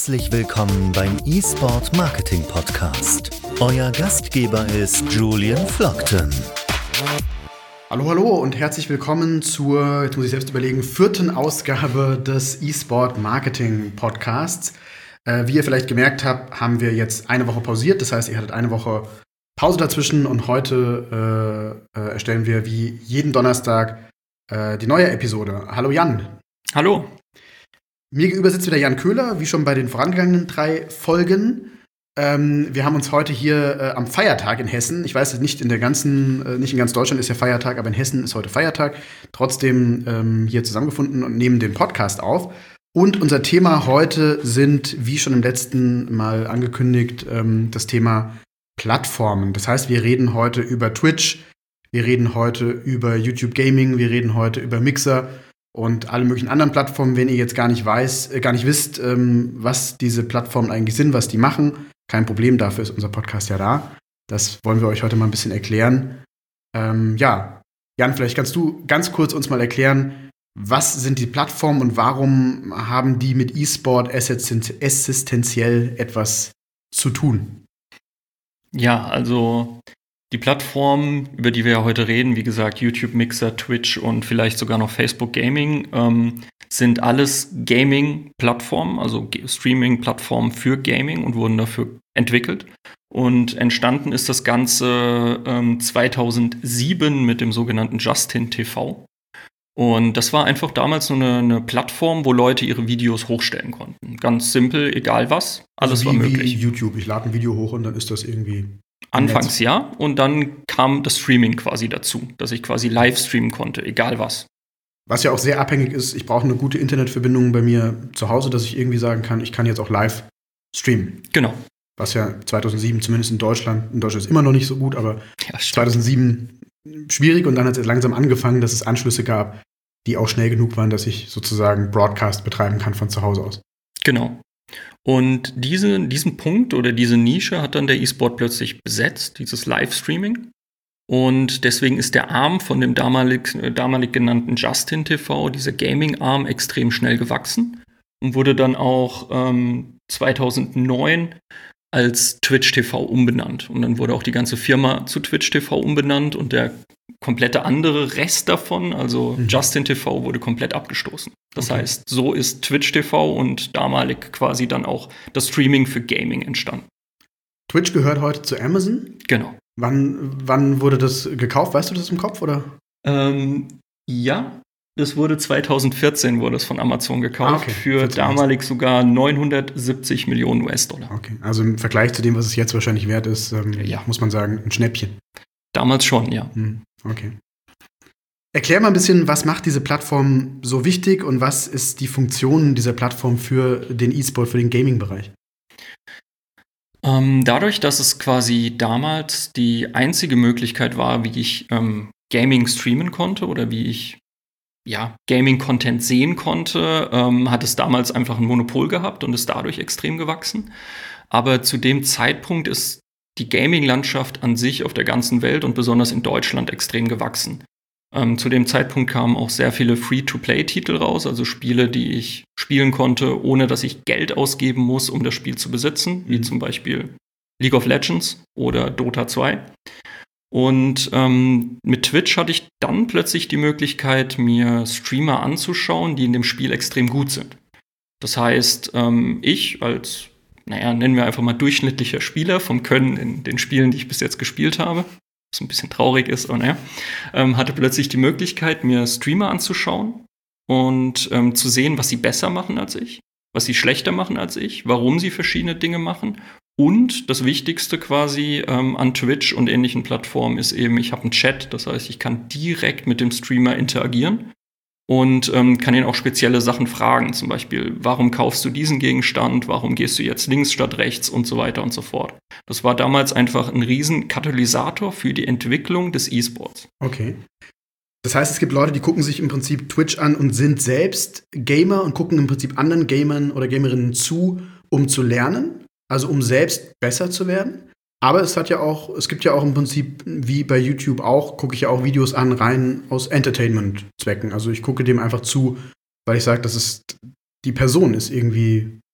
Herzlich willkommen beim eSport Marketing Podcast. Euer Gastgeber ist Julian Flockton. Hallo und herzlich willkommen zur, jetzt muss ich selbst überlegen, 4. Ausgabe des eSport Marketing Podcasts. Wie ihr vielleicht gemerkt habt, haben wir jetzt eine Woche pausiert. Das heißt, ihr hattet eine Woche Pause dazwischen und heute erstellen wir wie jeden Donnerstag die neue Episode. Hallo Jan. Hallo. Mir gegenüber sitzt wieder Jan Köhler, wie schon bei den vorangegangenen 3 Folgen. Wir haben uns heute hier am Feiertag in Hessen, ich weiß nicht in ganz Deutschland ist ja Feiertag, aber in Hessen ist heute Feiertag, trotzdem hier zusammengefunden und nehmen den Podcast auf. Und unser Thema heute sind, wie schon im letzten Mal angekündigt, das Thema Plattformen. Das heißt, wir reden heute über Twitch, wir reden heute über YouTube Gaming, wir reden heute über Mixer und alle möglichen anderen Plattformen. Wenn ihr jetzt gar nicht wisst, was diese Plattformen eigentlich sind, was die machen, kein Problem, dafür ist unser Podcast ja da. Das wollen wir euch heute mal ein bisschen erklären. Jan, vielleicht kannst du ganz kurz uns mal erklären, was sind die Plattformen und warum haben die mit eSport existenziell etwas zu tun? Ja, also die Plattformen, über die wir ja heute reden, wie gesagt, YouTube, Mixer, Twitch und vielleicht sogar noch Facebook Gaming, sind alles Gaming-Plattformen, also Streaming-Plattformen für Gaming und wurden dafür entwickelt. Und entstanden ist das Ganze 2007 mit dem sogenannten Justin TV. Und das war einfach damals nur eine Plattform, wo Leute ihre Videos hochstellen konnten. Ganz simpel, egal was, alles war möglich. Wie YouTube, ich lade ein Video hoch und dann ist das irgendwie Anfangs ja, und dann kam das Streaming quasi dazu, dass ich quasi live streamen konnte, egal was. Was ja auch sehr abhängig ist, ich brauche eine gute Internetverbindung bei mir zu Hause, dass ich irgendwie sagen kann, ich kann jetzt auch live streamen. Genau. Was ja 2007 zumindest in Deutschland ist immer noch nicht so gut, aber ja, 2007 schwierig und dann hat es langsam angefangen, dass es Anschlüsse gab, die auch schnell genug waren, dass ich sozusagen Broadcast betreiben kann von zu Hause aus. Genau. Und diesen Punkt oder diese Nische hat dann der eSport plötzlich besetzt, dieses Livestreaming. Und deswegen ist der Arm von dem damalig genannten Justin TV, dieser Gaming-Arm, extrem schnell gewachsen und wurde dann auch 2009 als Twitch TV umbenannt. Und dann wurde auch die ganze Firma zu Twitch TV umbenannt und der komplette andere Rest davon, also Justin TV, wurde komplett abgestoßen. Das heißt, so ist Twitch TV und damalig quasi dann auch das Streaming für Gaming entstanden. Twitch gehört heute zu Amazon? Genau. Wann wurde das gekauft? Weißt du das im Kopf, oder? Ja, das wurde 2014 wurde es von Amazon gekauft, für 14. damalig sogar 970 Millionen US-Dollar. Okay, also im Vergleich zu dem, was es jetzt wahrscheinlich wert ist, muss man sagen, ein Schnäppchen. Damals schon, ja. Okay. Erklär mal ein bisschen, was macht diese Plattform so wichtig und was ist die Funktion dieser Plattform für den E-Sport, für den Gaming-Bereich? Dadurch, dass es quasi damals die einzige Möglichkeit war, wie ich Gaming streamen konnte oder wie ich Gaming-Content sehen konnte, hat es damals einfach ein Monopol gehabt und ist dadurch extrem gewachsen. Aber zu dem Zeitpunkt ist die Gaming-Landschaft an sich auf der ganzen Welt und besonders in Deutschland extrem gewachsen. Zu dem Zeitpunkt kamen auch sehr viele Free-to-Play-Titel raus, also Spiele, die ich spielen konnte, ohne dass ich Geld ausgeben muss, um das Spiel zu besitzen, wie zum Beispiel League of Legends oder Dota 2. Und mit Twitch hatte ich dann plötzlich die Möglichkeit, mir Streamer anzuschauen, die in dem Spiel extrem gut sind. Das heißt, ich als nennen wir einfach mal durchschnittlicher Spieler vom Können in den Spielen, die ich bis jetzt gespielt habe, was ein bisschen traurig ist, aber hatte plötzlich die Möglichkeit, mir Streamer anzuschauen und zu sehen, was sie besser machen als ich, was sie schlechter machen als ich, warum sie verschiedene Dinge machen. Und das Wichtigste quasi an Twitch und ähnlichen Plattformen ist eben, ich habe einen Chat, das heißt, ich kann direkt mit dem Streamer interagieren. Und kann ihn auch spezielle Sachen fragen, zum Beispiel, warum kaufst du diesen Gegenstand, warum gehst du jetzt links statt rechts und so weiter und so fort. Das war damals einfach ein riesen Katalysator für die Entwicklung des E-Sports. Okay. Das heißt, es gibt Leute, die gucken sich im Prinzip Twitch an und sind selbst Gamer und gucken im Prinzip anderen Gamern oder Gamerinnen zu, um zu lernen, also um selbst besser zu werden. Aber es gibt ja auch im Prinzip, wie bei YouTube auch, gucke ich ja auch Videos an, rein aus Entertainment-Zwecken. Also ich gucke dem einfach zu, weil ich sage, die Person ist irgendwie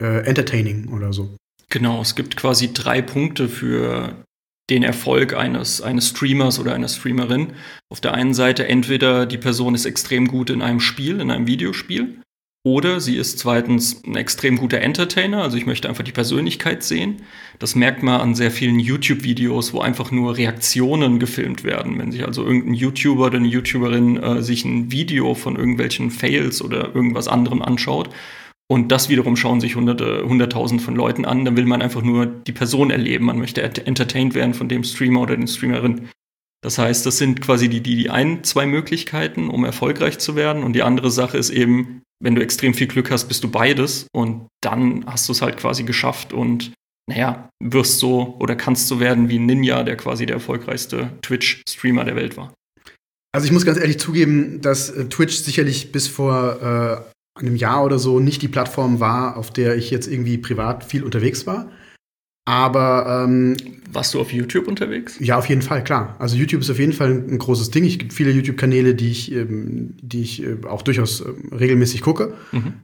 entertaining oder so. Genau, es gibt quasi 3 Punkte für den Erfolg eines Streamers oder einer Streamerin. Auf der einen Seite entweder die Person ist extrem gut in einem Spiel, in einem Videospiel, oder sie ist zweitens ein extrem guter Entertainer, also ich möchte einfach die Persönlichkeit sehen. Das merkt man an sehr vielen YouTube-Videos, wo einfach nur Reaktionen gefilmt werden. Wenn sich also irgendein YouTuber oder eine YouTuberin sich ein Video von irgendwelchen Fails oder irgendwas anderem anschaut und das wiederum schauen sich hunderttausend von Leuten an, dann will man einfach nur die Person erleben. Man möchte entertained werden von dem Streamer oder den Streamerin. Das heißt, das sind quasi die 2 Möglichkeiten, um erfolgreich zu werden. Und die andere Sache ist eben, wenn du extrem viel Glück hast, bist du beides. Und dann hast du es halt quasi geschafft und, wirst so oder kannst so werden wie Ninja, der quasi der erfolgreichste Twitch-Streamer der Welt war. Also ich muss ganz ehrlich zugeben, dass Twitch sicherlich bis vor einem Jahr oder so nicht die Plattform war, auf der ich jetzt irgendwie privat viel unterwegs war. Aber warst du auf YouTube unterwegs? Ja, auf jeden Fall, klar. Also YouTube ist auf jeden Fall ein großes Ding. Es gibt viele YouTube-Kanäle, die ich auch durchaus regelmäßig gucke.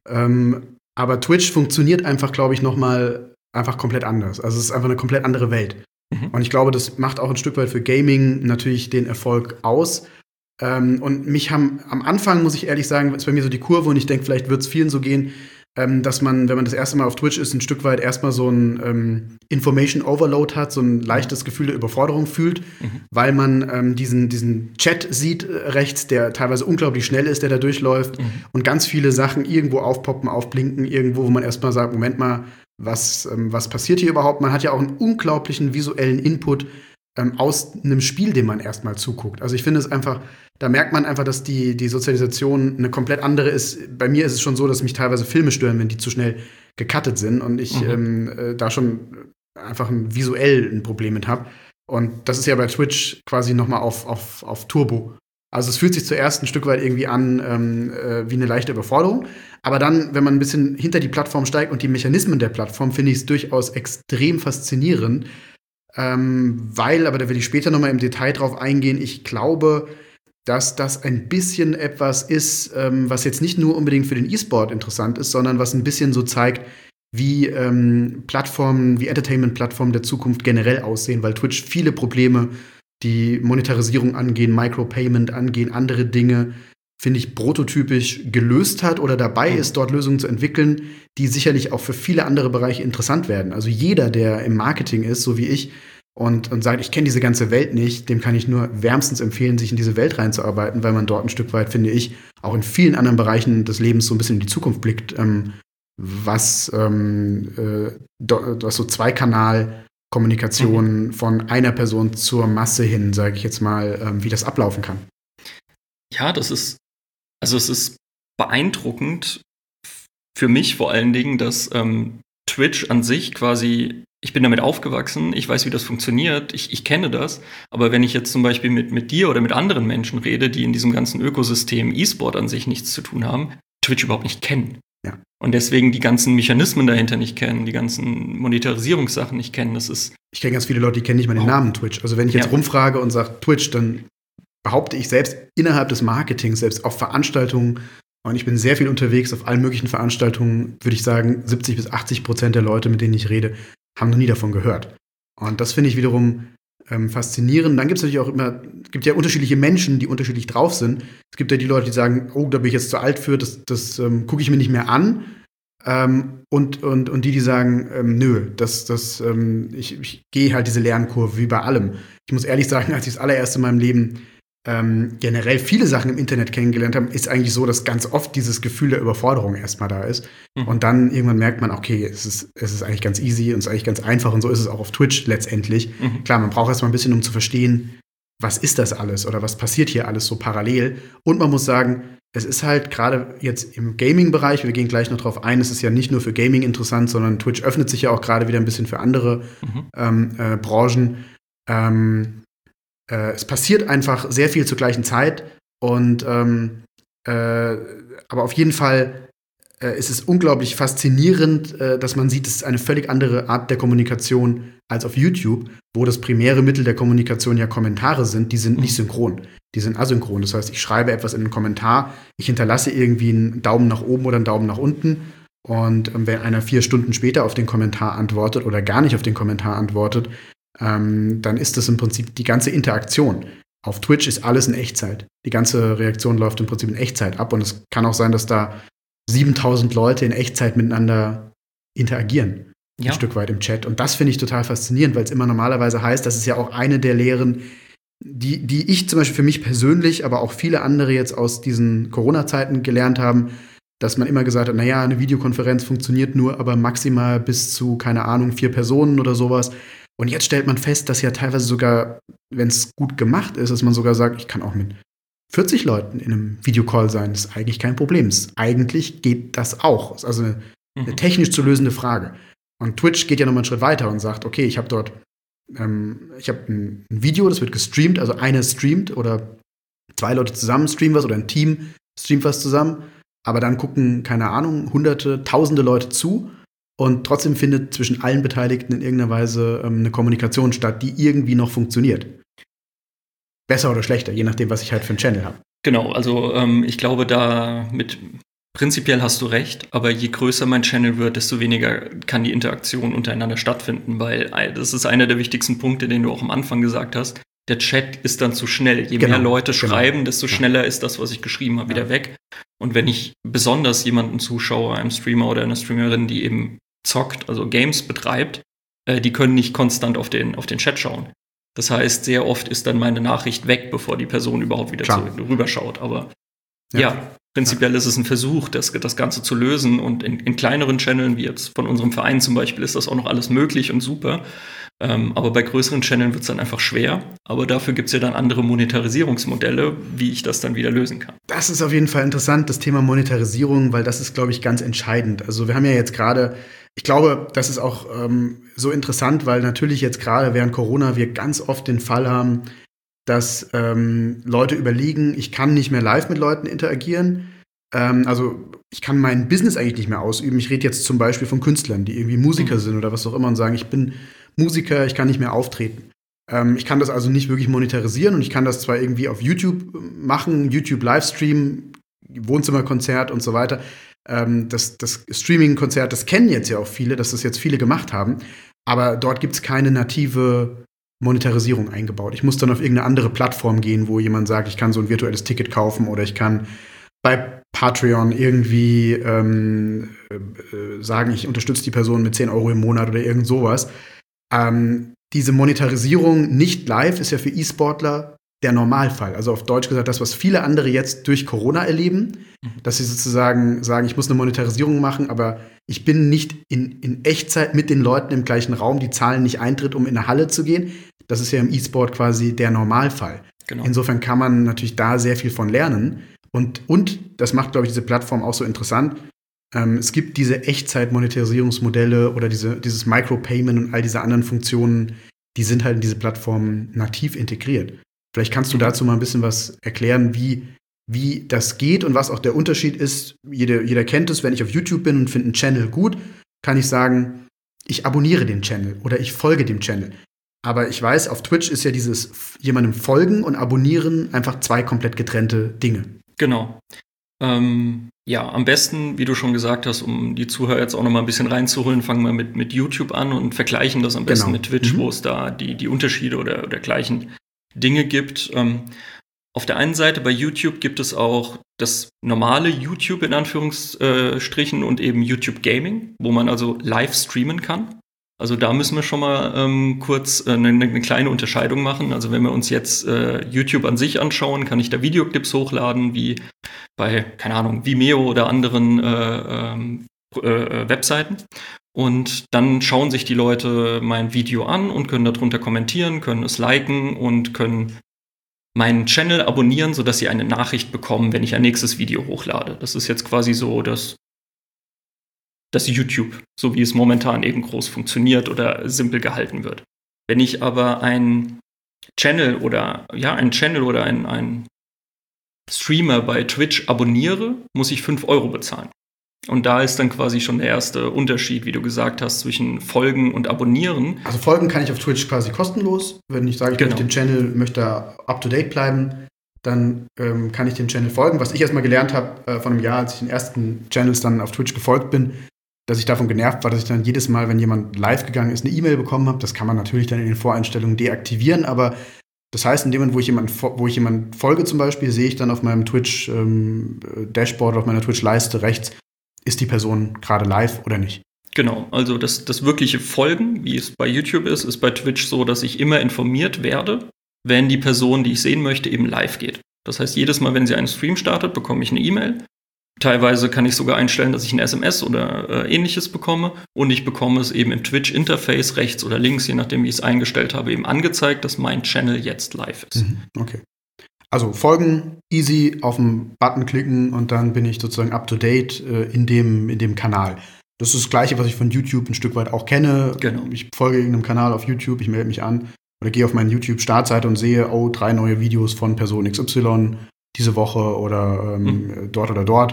Aber Twitch funktioniert einfach, glaube ich, noch mal einfach komplett anders. Also es ist einfach eine komplett andere Welt. Und ich glaube, das macht auch ein Stück weit für Gaming natürlich den Erfolg aus. Und mich haben am Anfang, muss ich ehrlich sagen, ist bei mir so die Kurve und ich denke, vielleicht wird es vielen so gehen, dass man, wenn man das erste Mal auf Twitch ist, ein Stück weit erstmal so ein Information Overload hat, so ein leichtes Gefühl der Überforderung fühlt, weil man diesen Chat sieht rechts, der teilweise unglaublich schnell ist, der da durchläuft und ganz viele Sachen irgendwo aufpoppen, aufblinken, irgendwo, wo man erstmal sagt, Moment mal, was passiert hier überhaupt? Man hat ja auch einen unglaublichen visuellen Input aus einem Spiel, dem man erstmal zuguckt. Also ich finde es einfach, da merkt man einfach, dass die Sozialisation eine komplett andere ist. Bei mir ist es schon so, dass mich teilweise Filme stören, wenn die zu schnell gecuttet sind und ich da schon einfach visuell ein Problem mit habe. Und das ist ja bei Twitch quasi noch mal auf Turbo. Also es fühlt sich zuerst ein Stück weit irgendwie an wie eine leichte Überforderung. Aber dann, wenn man ein bisschen hinter die Plattform steigt und die Mechanismen der Plattform, finde ich es durchaus extrem faszinierend. Aber da will ich später noch mal im Detail drauf eingehen. Ich glaube, dass das ein bisschen etwas ist, was jetzt nicht nur unbedingt für den E-Sport interessant ist, sondern was ein bisschen so zeigt, wie Plattformen, wie Entertainment-Plattformen der Zukunft generell aussehen, weil Twitch viele Probleme, die Monetarisierung angehen, Micropayment angehen, andere Dinge, finde ich, prototypisch gelöst hat oder dabei ist, dort Lösungen zu entwickeln, die sicherlich auch für viele andere Bereiche interessant werden. Also jeder, der im Marketing ist, so wie ich, und sagt, ich kenne diese ganze Welt nicht, dem kann ich nur wärmstens empfehlen, sich in diese Welt reinzuarbeiten, weil man dort ein Stück weit, finde ich, auch in vielen anderen Bereichen des Lebens so ein bisschen in die Zukunft blickt, was so Zweikanal-Kommunikation von einer Person zur Masse hin, sage ich jetzt mal, wie das ablaufen kann. Ja, es ist beeindruckend für mich vor allen Dingen, dass Twitch an sich quasi, ich bin damit aufgewachsen, ich weiß, wie das funktioniert, ich kenne das, aber wenn ich jetzt zum Beispiel mit dir oder mit anderen Menschen rede, die in diesem ganzen Ökosystem E-Sport an sich nichts zu tun haben, Twitch überhaupt nicht kennen. Ja. Und deswegen die ganzen Mechanismen dahinter nicht kennen, die ganzen Monetarisierungssachen nicht kennen, Ich kenne ganz viele Leute, die kennen nicht mal den Namen Twitch. Also wenn ich jetzt rumfrage und sage Twitch, dann behaupte ich selbst innerhalb des Marketings, selbst auf Veranstaltungen, und ich bin sehr viel unterwegs auf allen möglichen Veranstaltungen, würde ich sagen, 70-80% der Leute, mit denen ich rede, haben noch nie davon gehört. Und das finde ich wiederum faszinierend. Dann gibt es natürlich auch gibt ja unterschiedliche Menschen, die unterschiedlich drauf sind. Es gibt ja die Leute, die sagen, oh, da bin ich jetzt zu alt für, das gucke ich mir nicht mehr an. Und die sagen, nö, ich gehe halt diese Lernkurve wie bei allem. Ich muss ehrlich sagen, als ich das allererste in meinem Leben generell viele Sachen im Internet kennengelernt habe, ist eigentlich so, dass ganz oft dieses Gefühl der Überforderung erstmal da ist. Und dann irgendwann merkt man, okay, es ist eigentlich ganz easy und es ist eigentlich ganz einfach und so ist es auch auf Twitch letztendlich. Klar, man braucht erstmal ein bisschen, um zu verstehen, was ist das alles oder was passiert hier alles so parallel. Und man muss sagen, es ist halt gerade jetzt im Gaming-Bereich, wir gehen gleich noch drauf ein, es ist ja nicht nur für Gaming interessant, sondern Twitch öffnet sich ja auch gerade wieder ein bisschen für andere Branchen. Es passiert einfach sehr viel zur gleichen Zeit und aber auf jeden Fall ist es unglaublich faszinierend, dass man sieht, es ist eine völlig andere Art der Kommunikation als auf YouTube, wo das primäre Mittel der Kommunikation ja Kommentare sind, die sind nicht synchron, die sind asynchron. Das heißt, ich schreibe etwas in einen Kommentar, ich hinterlasse irgendwie einen Daumen nach oben oder einen Daumen nach unten Und wenn einer 4 Stunden später auf den Kommentar antwortet oder gar nicht auf den Kommentar antwortet, dann ist das im Prinzip die ganze Interaktion. Auf Twitch ist alles in Echtzeit. Die ganze Reaktion läuft im Prinzip in Echtzeit ab. Und es kann auch sein, dass da 7000 Leute in Echtzeit miteinander interagieren. Ja. Ein Stück weit im Chat. Und das finde ich total faszinierend, weil es immer normalerweise heißt, das ist ja auch eine der Lehren, die ich zum Beispiel für mich persönlich, aber auch viele andere jetzt aus diesen Corona-Zeiten gelernt haben, dass man immer gesagt hat, naja, eine Videokonferenz funktioniert nur, aber maximal bis zu, keine Ahnung, 4 Personen oder sowas. Und jetzt stellt man fest, dass ja teilweise sogar, wenn es gut gemacht ist, dass man sogar sagt, ich kann auch mit 40 Leuten in einem Videocall sein. Das ist eigentlich kein Problem. Eigentlich geht das auch. Das ist also eine technisch zu lösende Frage. Und Twitch geht ja nochmal einen Schritt weiter und sagt, okay, ich habe dort ein Video, das wird gestreamt, also einer streamt oder 2 Leute zusammen streamen was oder ein Team streamt was zusammen. Aber dann gucken, keine Ahnung, Hunderte, Tausende Leute zu und trotzdem findet zwischen allen Beteiligten in irgendeiner Weise eine Kommunikation statt, die irgendwie noch funktioniert. Besser oder schlechter, je nachdem, was ich halt für einen Channel habe. Genau, also ich glaube, prinzipiell hast du recht, aber je größer mein Channel wird, desto weniger kann die Interaktion untereinander stattfinden, weil das ist einer der wichtigsten Punkte, den du auch am Anfang gesagt hast. Der Chat ist dann zu schnell. Je mehr Leute schreiben, desto schneller ist das, was ich geschrieben habe, wieder weg. Und wenn ich besonders jemanden zuschaue, einem Streamer oder einer Streamerin, die eben zockt, also Games betreibt, die können nicht konstant auf den Chat schauen. Das heißt, sehr oft ist dann meine Nachricht weg, bevor die Person überhaupt wieder rüberschaut. Aber prinzipiell ist es ein Versuch, das Ganze zu lösen. Und in kleineren Channeln, wie jetzt von unserem Verein zum Beispiel, ist das auch noch alles möglich und super. Aber bei größeren Channeln wird es dann einfach schwer. Aber dafür gibt es ja dann andere Monetarisierungsmodelle, wie ich das dann wieder lösen kann. Das ist auf jeden Fall interessant, das Thema Monetarisierung, weil das ist, glaube ich, ganz entscheidend. Also wir haben ja jetzt gerade, ich glaube, das ist auch so interessant, weil natürlich jetzt gerade während Corona wir ganz oft den Fall haben, dass Leute überlegen, ich kann nicht mehr live mit Leuten interagieren. Also ich kann mein Business eigentlich nicht mehr ausüben. Ich rede jetzt zum Beispiel von Künstlern, die irgendwie Musiker sind oder was auch immer und sagen, ich bin Musiker, ich kann nicht mehr auftreten. Ich kann das also nicht wirklich monetarisieren und ich kann das zwar irgendwie auf YouTube machen, YouTube-Livestream, Wohnzimmerkonzert und so weiter. Das Streaming-Konzert, das kennen jetzt ja auch viele, dass das jetzt viele gemacht haben, aber dort gibt es keine native Monetarisierung eingebaut. Ich muss dann auf irgendeine andere Plattform gehen, wo jemand sagt, ich kann so ein virtuelles Ticket kaufen oder ich kann bei Patreon irgendwie sagen, ich unterstütze die Person mit 10 Euro im Monat oder irgend sowas. Diese Monetarisierung nicht live ist ja für E-Sportler der Normalfall. Also auf Deutsch gesagt, das, was viele andere jetzt durch Corona erleben, dass sie sozusagen sagen, ich muss eine Monetarisierung machen, aber ich bin nicht in Echtzeit mit den Leuten im gleichen Raum, die zahlen nicht Eintritt, um in eine Halle zu gehen. Das ist ja im E-Sport quasi der Normalfall. Genau. Insofern kann man natürlich da sehr viel von lernen. Und das macht, glaube ich, diese Plattform auch so interessant. Es gibt diese Echtzeit-Monetarisierungsmodelle oder dieses Micropayment und all diese anderen Funktionen, die sind halt in diese Plattform nativ integriert. Vielleicht kannst du dazu mal ein bisschen was erklären, wie das geht und was auch der Unterschied ist. Jeder kennt es, wenn ich auf YouTube bin und finde einen Channel gut, kann ich sagen, ich abonniere den Channel oder ich folge dem Channel. Aber ich weiß, auf Twitch ist ja dieses jemandem folgen und abonnieren einfach 2 komplett getrennte Dinge. Genau. Am besten, wie du schon gesagt hast, um die Zuhörer jetzt auch noch mal ein bisschen reinzuholen, fangen wir mit YouTube an und vergleichen das am besten mit Twitch, wo es da die Unterschiede oder gleichen Dinge gibt. Auf der einen Seite bei YouTube gibt es auch das normale YouTube in Anführungsstrichen und eben YouTube Gaming, wo man also live streamen kann. Also da müssen wir schon mal kurz eine kleine Unterscheidung machen. Also wenn wir uns jetzt YouTube an sich anschauen, kann ich da Videoclips hochladen, wie bei, keine Ahnung, Vimeo oder anderen Webseiten. Und dann schauen sich die Leute mein Video an und können darunter kommentieren, können es liken und können meinen Channel abonnieren, sodass sie eine Nachricht bekommen, wenn ich ein nächstes Video hochlade. Das ist jetzt quasi so das YouTube, so wie es momentan eben groß funktioniert oder simpel gehalten wird. Wenn ich aber ein Channel oder ein Streamer bei Twitch abonniere, muss ich 5 Euro bezahlen. Und da ist dann quasi schon der erste Unterschied, wie du gesagt hast, zwischen Folgen und Abonnieren. Also Folgen kann ich auf Twitch quasi kostenlos. Wenn ich sage, ich möchte den Channel, möchte up-to-date bleiben, dann kann ich dem Channel folgen. Was ich erstmal gelernt habe von einem Jahr, als ich den ersten Channels dann auf Twitch gefolgt bin, dass ich davon genervt war, dass ich dann jedes Mal, wenn jemand live gegangen ist, eine E-Mail bekommen habe. Das kann man natürlich dann in den Voreinstellungen deaktivieren, aber das heißt, in dem Moment, wo ich jemand folge zum Beispiel, sehe ich dann auf meinem Twitch-Dashboard, auf meiner Twitch-Leiste rechts, ist die Person gerade live oder nicht. Genau, also das wirkliche Folgen, wie es bei YouTube ist bei Twitch so, dass ich immer informiert werde, wenn die Person, die ich sehen möchte, eben live geht. Das heißt, jedes Mal, wenn sie einen Stream startet, bekomme ich eine E-Mail. Teilweise kann ich sogar einstellen, dass ich ein SMS oder ähnliches bekomme. Und ich bekomme es eben im Twitch-Interface rechts oder links, je nachdem, wie ich es eingestellt habe, eben angezeigt, dass mein Channel jetzt live ist. Okay. Also folgen, easy, auf den Button klicken und dann bin ich sozusagen up-to-date in dem Kanal. Das ist das Gleiche, was ich von YouTube ein Stück weit auch kenne. Genau. Ich folge irgendeinem Kanal auf YouTube, ich melde mich an oder gehe auf meine YouTube-Startseite und sehe, 3 neue Videos von Person XY diese Woche oder dort oder dort.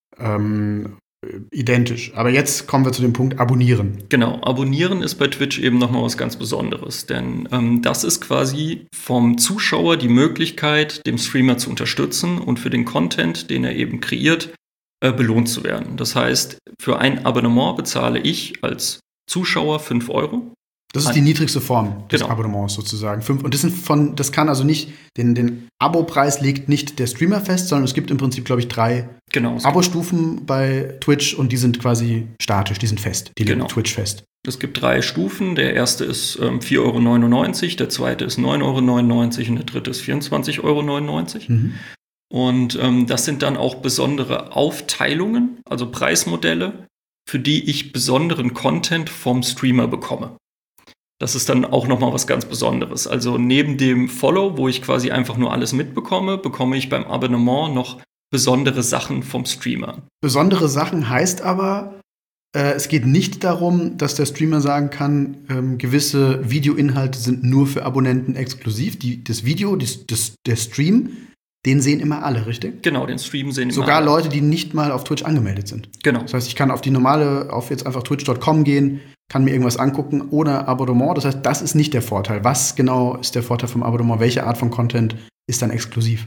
Identisch. Aber jetzt kommen wir zu dem Punkt Abonnieren. Genau, Abonnieren ist bei Twitch eben nochmal was ganz Besonderes, denn das ist quasi vom Zuschauer die Möglichkeit, dem Streamer zu unterstützen und für den Content, den er eben kreiert, belohnt zu werden. Das heißt, für ein Abonnement bezahle ich als Zuschauer 5 Euro. Das ist die niedrigste Form des Abonnements sozusagen. Und das kann also nicht, den Abo-Preis legt nicht der Streamer fest, sondern es gibt im Prinzip, glaube ich, 3 Abo-Stufen bei Twitch und die sind quasi statisch, die sind fest, die legen Twitch fest. Es gibt 3 Stufen. Der erste ist 4,99 €, der zweite ist 9,99 € und der dritte ist 24,99 €. Und das sind dann auch besondere Aufteilungen, also Preismodelle, für die ich besonderen Content vom Streamer bekomme. Das ist dann auch nochmal was ganz Besonderes. Also neben dem Follow, wo ich quasi einfach nur alles mitbekomme, bekomme ich beim Abonnement noch besondere Sachen vom Streamer. Besondere Sachen heißt aber, es geht nicht darum, dass der Streamer sagen kann, gewisse Videoinhalte sind nur für Abonnenten exklusiv. Das Video, der Stream, den sehen immer alle, richtig? Genau, den Stream sehen immer sogar alle. Sogar Leute, die nicht mal auf Twitch angemeldet sind. Genau. Das heißt, ich kann auf jetzt einfach twitch.com gehen, kann mir irgendwas angucken ohne Abonnement. Das heißt, das ist nicht der Vorteil. Was genau ist der Vorteil vom Abonnement? Welche Art von Content ist dann exklusiv?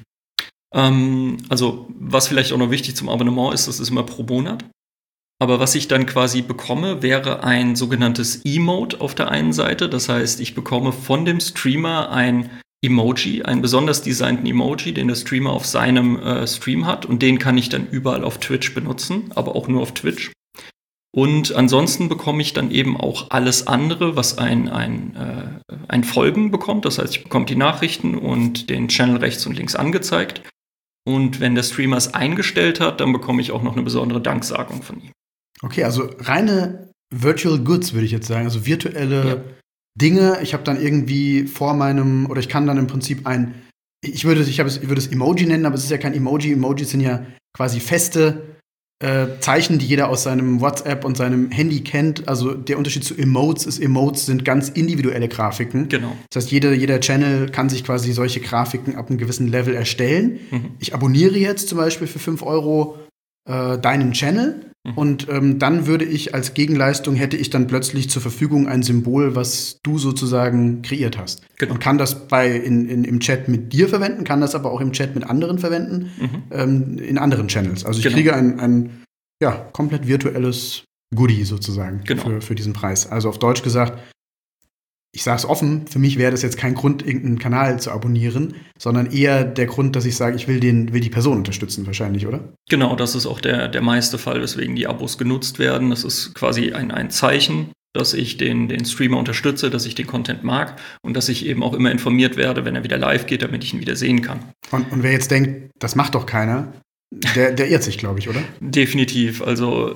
Also, was vielleicht auch noch wichtig zum Abonnement ist, das ist immer pro Monat. Aber was ich dann quasi bekomme, wäre ein sogenanntes Emote auf der einen Seite. Das heißt, ich bekomme von dem Streamer ein Emoji, einen besonders designten Emoji, den der Streamer auf seinem Stream hat. Und den kann ich dann überall auf Twitch benutzen, aber auch nur auf Twitch. Und ansonsten bekomme ich dann eben auch alles andere, was ein Folgen bekommt. Das heißt, ich bekomme die Nachrichten und den Channel rechts und links angezeigt. Und wenn der Streamer es eingestellt hat, dann bekomme ich auch noch eine besondere Danksagung von ihm. Okay, also reine Virtual Goods, würde ich jetzt sagen. Also virtuelle Dinge. Ich habe dann irgendwie ich kann dann im Prinzip ich würde es Emoji nennen, aber es ist ja kein Emoji. Emojis sind ja quasi feste Zeichen, die jeder aus seinem WhatsApp und seinem Handy kennt. Also der Unterschied zu Emotes sind ganz individuelle Grafiken. Genau. Das heißt, jeder Channel kann sich quasi solche Grafiken ab einem gewissen Level erstellen. Ich abonniere jetzt zum Beispiel für 5 Euro deinen Channel und dann würde ich als Gegenleistung, hätte ich dann plötzlich zur Verfügung ein Symbol, was du sozusagen kreiert hast. Genau. Und kann das im Chat mit dir verwenden, kann das aber auch im Chat mit anderen verwenden, in anderen Channels. Also ich kriege ein komplett virtuelles Goodie sozusagen für diesen Preis. Also auf Deutsch gesagt, ich sage es offen, für mich wäre das jetzt kein Grund, irgendeinen Kanal zu abonnieren, sondern eher der Grund, dass ich sage, ich will die Person unterstützen wahrscheinlich, oder? Genau, das ist auch der meiste Fall, weswegen die Abos genutzt werden. Das ist quasi ein Zeichen, dass ich den Streamer unterstütze, dass ich den Content mag und dass ich eben auch immer informiert werde, wenn er wieder live geht, damit ich ihn wieder sehen kann. Und wer jetzt denkt, das macht doch keiner, der irrt sich, glaube ich, oder? Definitiv. Also,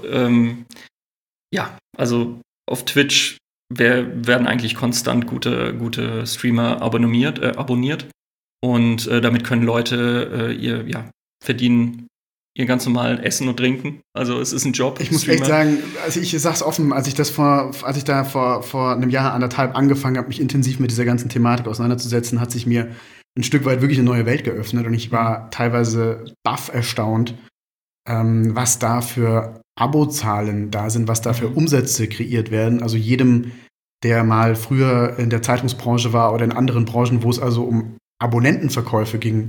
also auf Twitch werden eigentlich konstant gute Streamer abonniert. Und damit können Leute verdienen ihr ganz normal Essen und Trinken. Also es ist ein Job. Ich muss echt sagen, also ich sag's offen, als ich da vor einem Jahr, anderthalb angefangen habe, mich intensiv mit dieser ganzen Thematik auseinanderzusetzen, hat sich mir ein Stück weit wirklich eine neue Welt geöffnet und ich war teilweise baff erstaunt, was da für Abozahlen da sind, was da für Umsätze kreiert werden. Also jedem, der mal früher in der Zeitungsbranche war oder in anderen Branchen, wo es also um Abonnentenverkäufe ging,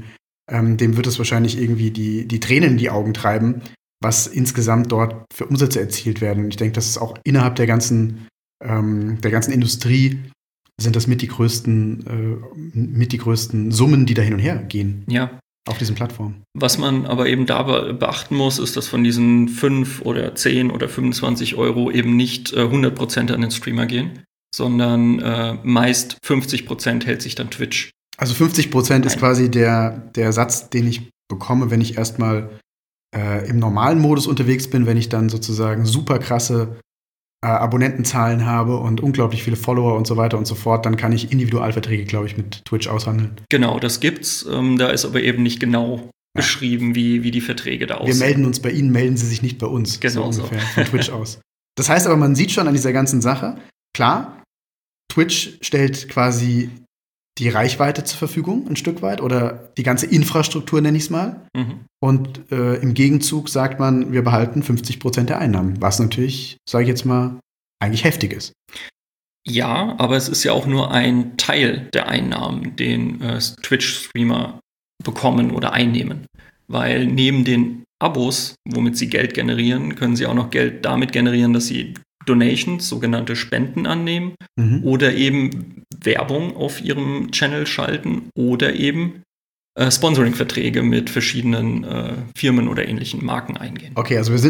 dem wird es wahrscheinlich irgendwie die Tränen in die Augen treiben, was insgesamt dort für Umsätze erzielt werden. Und ich denke, das ist auch innerhalb der ganzen Industrie sind das mit die größten Summen, die da hin und her gehen. Ja. Auf diesen Plattformen. Was man aber eben da beachten muss, ist, dass von diesen 5 oder 10 oder 25 Euro eben nicht 100% an den Streamer gehen, sondern meist 50% hält sich dann Twitch. Also 50% ist quasi der Satz, den ich bekomme, wenn ich erstmal im normalen Modus unterwegs bin, wenn ich dann sozusagen super krasse Abonnentenzahlen habe und unglaublich viele Follower und so weiter und so fort, dann kann ich Individualverträge, glaube ich, mit Twitch aushandeln. Genau, das gibt's. Da ist aber eben nicht genau beschrieben, wie die Verträge da aussehen. Wir melden uns bei Ihnen, melden Sie sich nicht bei uns. Genau so ungefähr von Twitch aus. Das heißt aber, man sieht schon an dieser ganzen Sache, klar, Twitch stellt quasi die Reichweite zur Verfügung, ein Stück weit, oder die ganze Infrastruktur, nenne ich es mal. Mhm. Und im Gegenzug sagt man, wir behalten 50% der Einnahmen, was natürlich, sage ich jetzt mal, eigentlich heftig ist. Ja, aber es ist ja auch nur ein Teil der Einnahmen, den Twitch-Streamer bekommen oder einnehmen. Weil neben den Abos, womit sie Geld generieren, können sie auch noch Geld damit generieren, dass sie Donations, sogenannte Spenden annehmen oder eben Werbung auf ihrem Channel schalten oder eben Sponsoring-Verträge mit verschiedenen Firmen oder ähnlichen Marken eingehen. Okay, also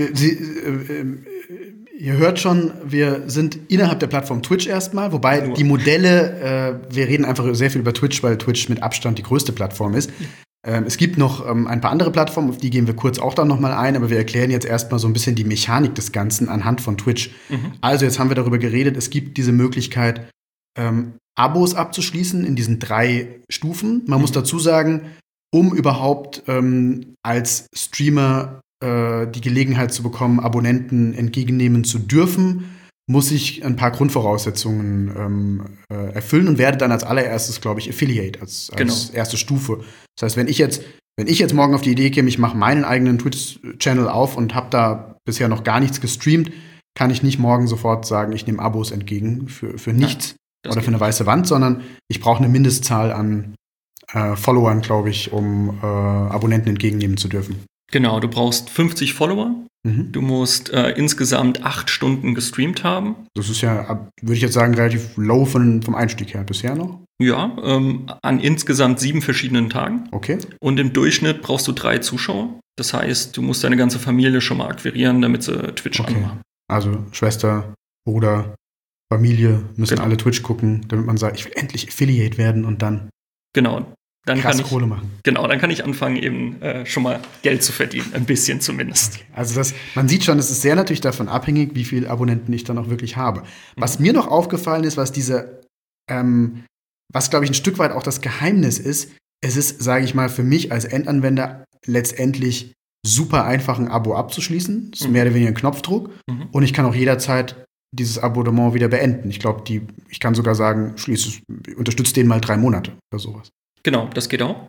ihr hört schon, wir sind innerhalb der Plattform Twitch erstmal, wobei die Modelle, wir reden einfach sehr viel über Twitch, weil Twitch mit Abstand die größte Plattform ist. Es gibt noch ein paar andere Plattformen, auf die gehen wir kurz auch dann nochmal ein, aber wir erklären jetzt erstmal so ein bisschen die Mechanik des Ganzen anhand von Twitch. Also jetzt haben wir darüber geredet, es gibt diese Möglichkeit, Abos abzuschließen in diesen 3 Stufen. Man muss dazu sagen, um überhaupt als Streamer die Gelegenheit zu bekommen, Abonnenten entgegennehmen zu dürfen, muss ich ein paar Grundvoraussetzungen erfüllen und werde dann als allererstes, glaube ich, Affiliate als erste Stufe. Das heißt, wenn ich jetzt morgen auf die Idee käme, ich mache meinen eigenen Twitch-Channel auf und habe da bisher noch gar nichts gestreamt, kann ich nicht morgen sofort sagen, ich nehme Abos entgegen für nichts oder für eine weiße Wand, sondern ich brauche eine Mindestzahl an Followern, glaube ich, um Abonnenten entgegennehmen zu dürfen. Genau, du brauchst 50 Follower. Du musst insgesamt 8 Stunden gestreamt haben. Das ist ja, würde ich jetzt sagen, relativ low vom Einstieg her bisher noch. Ja, an insgesamt 7 verschiedenen Tagen. Okay. Und im Durchschnitt brauchst du 3 Zuschauer. Das heißt, du musst deine ganze Familie schon mal akquirieren, damit sie Twitch anmachen. Also Schwester, Bruder, Familie müssen alle Twitch gucken, damit man sagt, ich will endlich Affiliate werden und dann dann krass kann ich Kohle machen. Genau, dann kann ich anfangen, eben schon mal Geld zu verdienen. Ein bisschen zumindest. Okay. Also man sieht schon, es ist sehr natürlich davon abhängig, wie viele Abonnenten ich dann auch wirklich habe. Was mir noch aufgefallen ist, was glaube ich ein Stück weit auch das Geheimnis ist, es ist, sage ich mal, für mich als Endanwender letztendlich super einfach, ein Abo abzuschließen. Das ist mehr oder weniger ein Knopfdruck. Und ich kann auch jederzeit dieses Abonnement wieder beenden. Ich glaube, ich kann sogar sagen, unterstütze den mal 3 Monate oder sowas. Genau, das geht auch.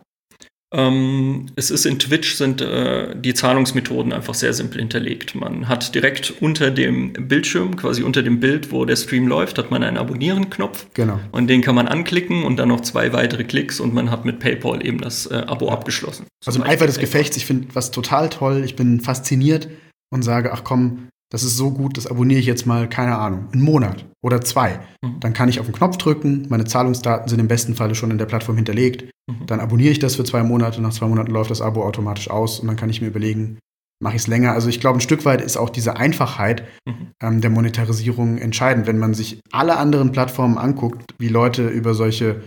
Es ist in Twitch sind die Zahlungsmethoden einfach sehr simpel hinterlegt. Man hat direkt unter dem Bildschirm, quasi unter dem Bild, wo der Stream läuft, hat man einen Abonnieren-Knopf. Genau. Und den kann man anklicken und dann noch 2 weitere Klicks und man hat mit PayPal eben das Abo abgeschlossen. Also im Eifer des Gefechts, ich finde was total toll, ich bin fasziniert und sage, ach komm, das ist so gut, das abonniere ich jetzt mal, keine Ahnung, einen Monat oder 2. Dann kann ich auf den Knopf drücken, meine Zahlungsdaten sind im besten Falle schon in der Plattform hinterlegt. Dann abonniere ich das für 2 Monate, nach 2 Monaten läuft das Abo automatisch aus und dann kann ich mir überlegen, mache ich es länger. Also ich glaube, ein Stück weit ist auch diese Einfachheit der Monetarisierung entscheidend. Wenn man sich alle anderen Plattformen anguckt, wie Leute über solche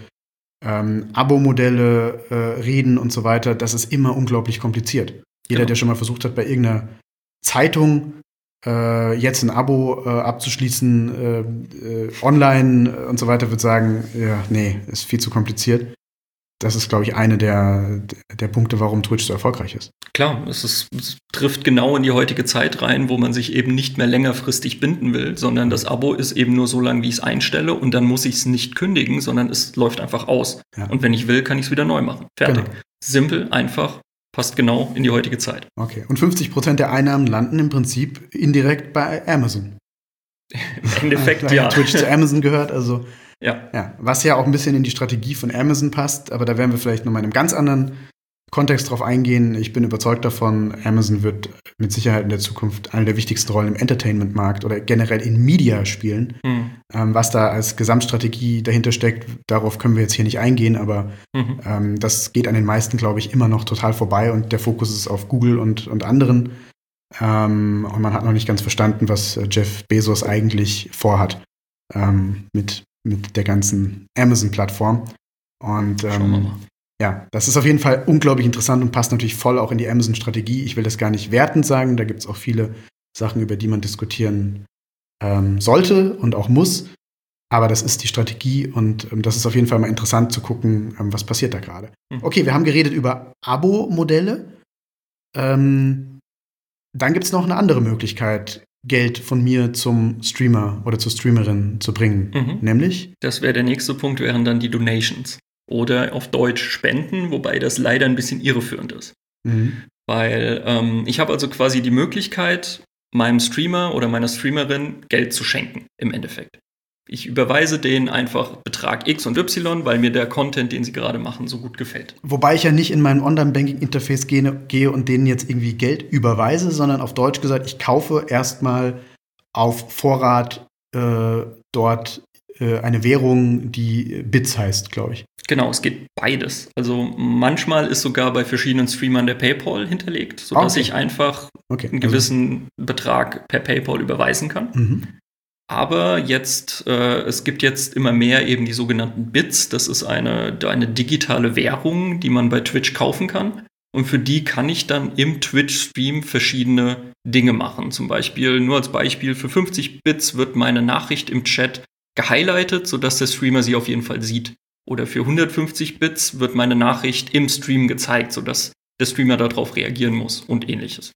Abo-Modelle reden und so weiter, das ist immer unglaublich kompliziert. Jeder, der schon mal versucht hat, bei irgendeiner Zeitung jetzt ein Abo abzuschließen, online und so weiter, wird sagen, ja, nee, ist viel zu kompliziert. Das ist, glaube ich, eine der Punkte, warum Twitch so erfolgreich ist. Klar, es trifft genau in die heutige Zeit rein, wo man sich eben nicht mehr längerfristig binden will, sondern das Abo ist eben nur so lange, wie ich es einstelle und dann muss ich es nicht kündigen, sondern es läuft einfach aus. Ja. Und wenn ich will, kann ich es wieder neu machen. Fertig. Genau. Simpel, einfach. Passt genau in die heutige Zeit. Okay. Und 50% der Einnahmen landen im Prinzip indirekt bei Amazon. Im Endeffekt, ja. Twitch zu Amazon gehört, also ja. Was ja auch ein bisschen in die Strategie von Amazon passt, aber da werden wir vielleicht nochmal in einem ganz anderen Kontext drauf eingehen. Ich bin überzeugt davon, Amazon wird mit Sicherheit in der Zukunft eine der wichtigsten Rollen im Entertainment-Markt oder generell in Media spielen. Was da als Gesamtstrategie dahinter steckt, darauf können wir jetzt hier nicht eingehen, aber das geht an den meisten, glaube ich, immer noch total vorbei und der Fokus ist auf Google und anderen. Und man hat noch nicht ganz verstanden, was Jeff Bezos eigentlich vorhat mit der ganzen Amazon-Plattform. Und Schauen wir mal. ja, das ist auf jeden Fall unglaublich interessant und passt natürlich voll auch in die Amazon-Strategie. Ich will das gar nicht wertend sagen, da gibt es auch viele Sachen, über die man diskutieren sollte und auch muss. Aber das ist die Strategie und das ist auf jeden Fall mal interessant zu gucken, was passiert da gerade. Okay, wir haben geredet über Abo-Modelle. Dann gibt es noch eine andere Möglichkeit, Geld von mir zum Streamer oder zur Streamerin zu bringen. Nämlich? Das wäre der nächste Punkt, wären dann die Donations. Oder auf Deutsch Spenden, wobei das leider ein bisschen irreführend ist. Weil ich habe also quasi die Möglichkeit, meinem Streamer oder meiner Streamerin Geld zu schenken, im Endeffekt. Ich überweise denen einfach Betrag X und Y, weil mir der Content, den sie gerade machen, so gut gefällt. Wobei ich ja nicht in mein Online-Banking-Interface gehe und denen jetzt irgendwie Geld überweise, sondern auf Deutsch gesagt, ich kaufe erstmal auf Vorrat dort eine Währung, die Bits heißt, glaube ich. Genau, es geht beides. Also manchmal ist sogar bei verschiedenen Streamern der PayPal hinterlegt, sodass ich einfach einen gewissen Betrag per PayPal überweisen kann. Aber jetzt, es gibt jetzt immer mehr eben die sogenannten Bits. Das ist eine digitale Währung, die man bei Twitch kaufen kann. Und für die kann ich dann im Twitch-Stream verschiedene Dinge machen. Zum Beispiel, nur als Beispiel, für 50 Bits wird meine Nachricht im Chat gehighlightet, sodass der Streamer sie auf jeden Fall sieht. Oder für 150 Bits wird meine Nachricht im Stream gezeigt, sodass der Streamer darauf reagieren muss und ähnliches.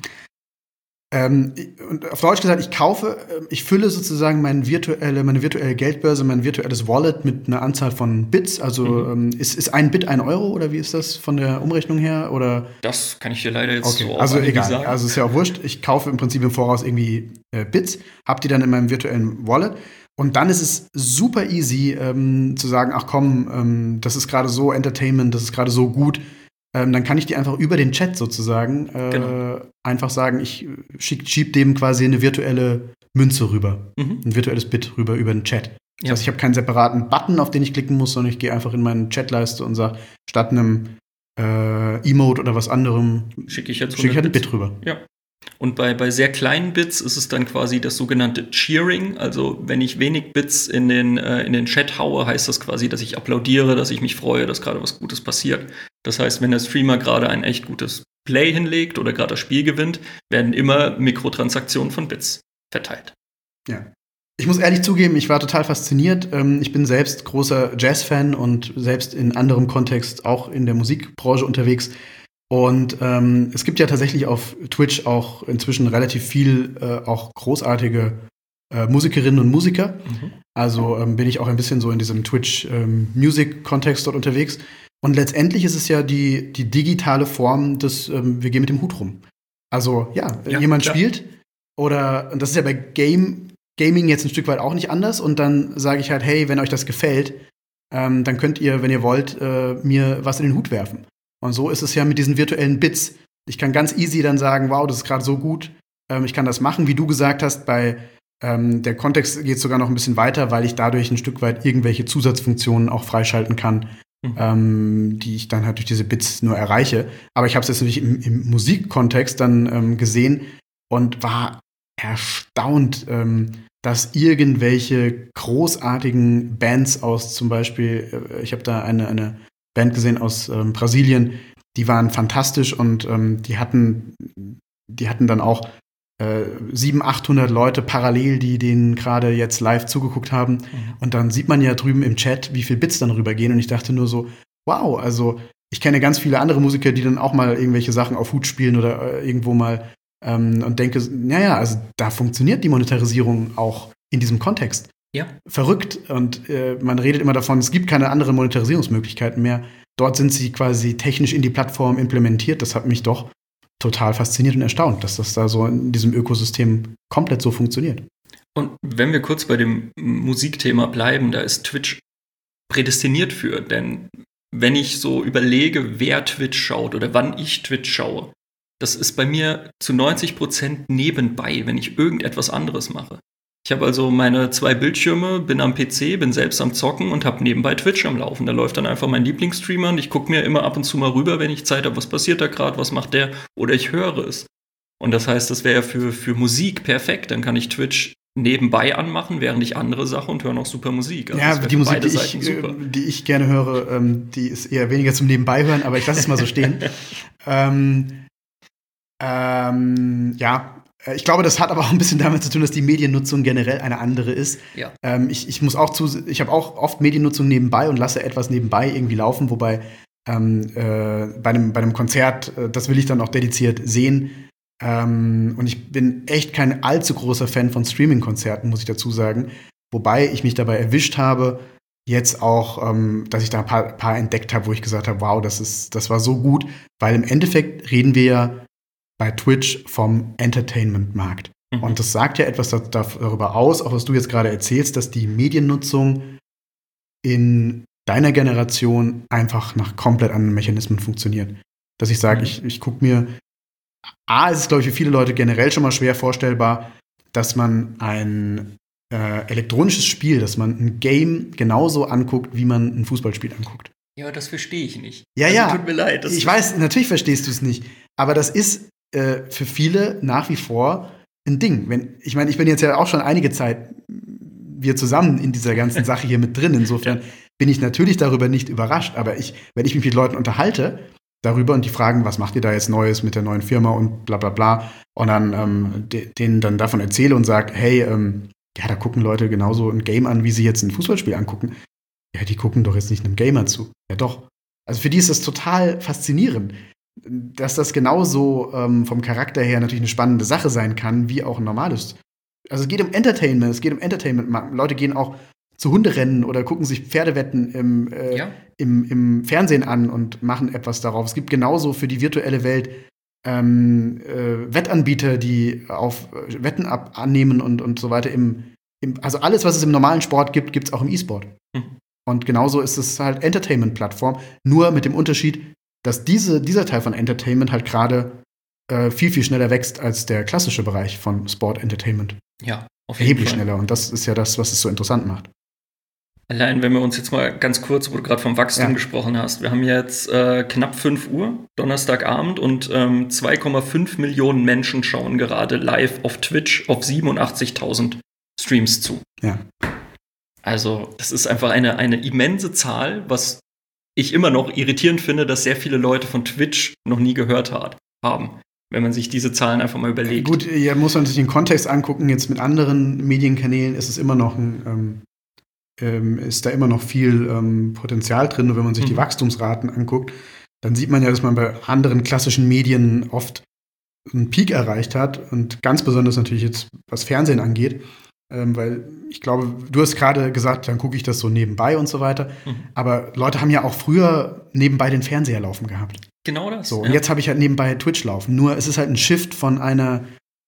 Und auf Deutsch gesagt, ich fülle sozusagen meine virtuelle Geldbörse, mein virtuelles Wallet mit einer Anzahl von Bits. Also ist ein Bit 1 Euro oder wie ist das von der Umrechnung her? Oder? Das kann ich dir leider jetzt so also egal. sagen. Also ist ja auch wurscht. Ich kaufe im Prinzip im Voraus irgendwie Bits, habe die dann in meinem virtuellen Wallet. Und dann ist es super easy zu sagen, ach komm, das ist gerade so Entertainment, das ist gerade so gut. Dann kann ich die einfach über den Chat sozusagen einfach sagen, ich schieb dem quasi eine virtuelle Münze rüber. Ein virtuelles Bit rüber über den Chat. Das heißt, ich habe keinen separaten Button, auf den ich klicken muss, sondern ich gehe einfach in meine Chatleiste und sage, statt einem Emote oder was anderem schicke ich jetzt ein Bit rüber. Ja. Und bei sehr kleinen Bits ist es dann quasi das sogenannte Cheering. Also wenn ich wenig Bits in den Chat haue, heißt das quasi, dass ich applaudiere, dass ich mich freue, dass gerade was Gutes passiert. Das heißt, wenn der Streamer gerade ein echt gutes Play hinlegt oder gerade das Spiel gewinnt, werden immer Mikrotransaktionen von Bits verteilt. Ja. Ich muss ehrlich zugeben, ich war total fasziniert. Ich bin selbst großer Jazz-Fan und selbst in anderem Kontext auch in der Musikbranche unterwegs. Und es gibt ja tatsächlich auf Twitch auch inzwischen relativ viel auch großartige Musikerinnen und Musiker. Also bin ich auch ein bisschen so in diesem Twitch-Music-Kontext dort unterwegs. Und letztendlich ist es ja die digitale Form des wir gehen mit dem Hut rum. Also jemand spielt oder, und das ist ja bei Gaming jetzt ein Stück weit auch nicht anders. Und dann sage ich halt, hey, wenn euch das gefällt, dann könnt ihr, wenn ihr wollt, mir was in den Hut werfen. Und so ist es ja mit diesen virtuellen Bits. Ich kann ganz easy dann sagen, wow, das ist gerade so gut, ich kann das machen. Wie du gesagt hast, bei der Kontext geht sogar noch ein bisschen weiter, weil ich dadurch ein Stück weit irgendwelche Zusatzfunktionen auch freischalten kann, die ich dann halt durch diese Bits nur erreiche. Aber ich habe es jetzt natürlich im Musikkontext dann gesehen und war erstaunt, dass irgendwelche großartigen Bands aus zum Beispiel, ich habe da eine Band gesehen aus Brasilien, die waren fantastisch und die hatten dann auch 700, 800 Leute parallel, die denen gerade jetzt live zugeguckt haben. Und dann sieht man ja drüben im Chat, wie viel Bits dann rübergehen. Und ich dachte nur so, wow, also ich kenne ganz viele andere Musiker, die dann auch mal irgendwelche Sachen auf Hut spielen oder irgendwo mal und denke, naja, also da funktioniert die Monetarisierung auch in diesem Kontext. Ja. Verrückt. Und man redet immer davon, es gibt keine anderen Monetarisierungsmöglichkeiten mehr. Dort sind sie quasi technisch in die Plattform implementiert. Das hat mich doch total fasziniert und erstaunt, dass das da so in diesem Ökosystem komplett so funktioniert. Und wenn wir kurz bei dem Musikthema bleiben, da ist Twitch prädestiniert für, denn wenn ich so überlege, wer Twitch schaut oder wann ich Twitch schaue, das ist bei mir zu 90% nebenbei, wenn ich irgendetwas anderes mache. Ich habe also meine 2 Bildschirme, bin am PC, bin selbst am Zocken und habe nebenbei Twitch am Laufen. Da läuft dann einfach mein Lieblingsstreamer und ich gucke mir immer ab und zu mal rüber, wenn ich Zeit habe, was passiert da gerade, was macht der, oder ich höre es. Und das heißt, das wäre ja für Musik perfekt. Dann kann ich Twitch nebenbei anmachen, während ich andere Sache und höre noch super Musik. Also ja, die Musik, die ich gerne höre, die ist eher weniger zum Nebenbeihören, aber ich lasse es mal so stehen. Ja, ich glaube, das hat aber auch ein bisschen damit zu tun, dass die Mediennutzung generell eine andere ist. Ja. Ich habe auch oft Mediennutzung nebenbei und lasse etwas nebenbei irgendwie laufen, wobei bei einem Konzert, das will ich dann auch dediziert sehen. Und ich bin echt kein allzu großer Fan von Streaming-Konzerten, muss ich dazu sagen. Wobei ich mich dabei erwischt habe, jetzt auch, dass ich da ein paar entdeckt habe, wo ich gesagt habe, wow, das war so gut. Weil im Endeffekt reden wir ja bei Twitch vom Entertainment-Markt. Mhm. Und das sagt ja etwas darüber aus, auch was du jetzt gerade erzählst, dass die Mediennutzung in deiner Generation einfach nach komplett anderen Mechanismen funktioniert. Dass ich sage, ich gucke mir es ist, glaube ich, für viele Leute generell schon mal schwer vorstellbar, dass man ein elektronisches Spiel, dass man ein Game genauso anguckt, wie man ein Fußballspiel anguckt. Ja, das verstehe ich nicht. Ja, also, ja. Tut mir leid. Ich weiß, natürlich verstehst du es nicht. Aber das ist für viele nach wie vor ein Ding. Ich bin jetzt ja auch schon einige Zeit wir zusammen in dieser ganzen Sache hier mit drin. Insofern bin ich natürlich darüber nicht überrascht. Aber wenn ich mich mit Leuten unterhalte darüber und die fragen, was macht ihr da jetzt Neues mit der neuen Firma und bla bla bla, und dann denen dann davon erzähle und sage, hey, ja, da gucken Leute genauso ein Game an, wie sie jetzt ein Fußballspiel angucken. Ja, die gucken doch jetzt nicht einem Gamer zu. Ja, doch. Also für die ist das total faszinierend, dass das genauso vom Charakter her natürlich eine spannende Sache sein kann, wie auch ein normales. Also es geht um Entertainment. Leute gehen auch zu Hunderennen oder gucken sich Pferdewetten im Fernsehen an und machen etwas darauf. Es gibt genauso für die virtuelle Welt Wettanbieter, die auf Wetten annehmen und so weiter. Also alles, was es im normalen Sport gibt, gibt es auch im E-Sport. Mhm. Und genauso ist es halt Entertainment-Plattform, nur mit dem Unterschied, dass dieser Teil von Entertainment halt gerade viel, viel schneller wächst als der klassische Bereich von Sport-Entertainment. Ja, auf jeden Erheblich Fall. schneller. Und das ist ja das, was es so interessant macht. Allein, wenn wir uns jetzt mal ganz kurz, wo du gerade vom Wachstum gesprochen hast, wir haben jetzt knapp 5 Uhr, Donnerstagabend, und 2,5 Millionen Menschen schauen gerade live auf Twitch auf 87.000 Streams zu. Ja. Also, das ist einfach eine immense Zahl, was ich immer noch irritierend finde, dass sehr viele Leute von Twitch noch nie gehört haben, wenn man sich diese Zahlen einfach mal überlegt. Gut, ja, muss man sich den Kontext angucken. Jetzt mit anderen Medienkanälen ist es immer noch ist da immer noch viel Potenzial drin. Und wenn man sich die Wachstumsraten anguckt, dann sieht man ja, dass man bei anderen klassischen Medien oft einen Peak erreicht hat. Und ganz besonders natürlich jetzt, was Fernsehen angeht. Weil ich glaube, du hast gerade gesagt, dann gucke ich das so nebenbei und so weiter. Mhm. Aber Leute haben ja auch früher nebenbei den Fernseher laufen gehabt. Genau das. So, und jetzt habe ich halt nebenbei Twitch laufen. Nur es ist halt ein Shift von einer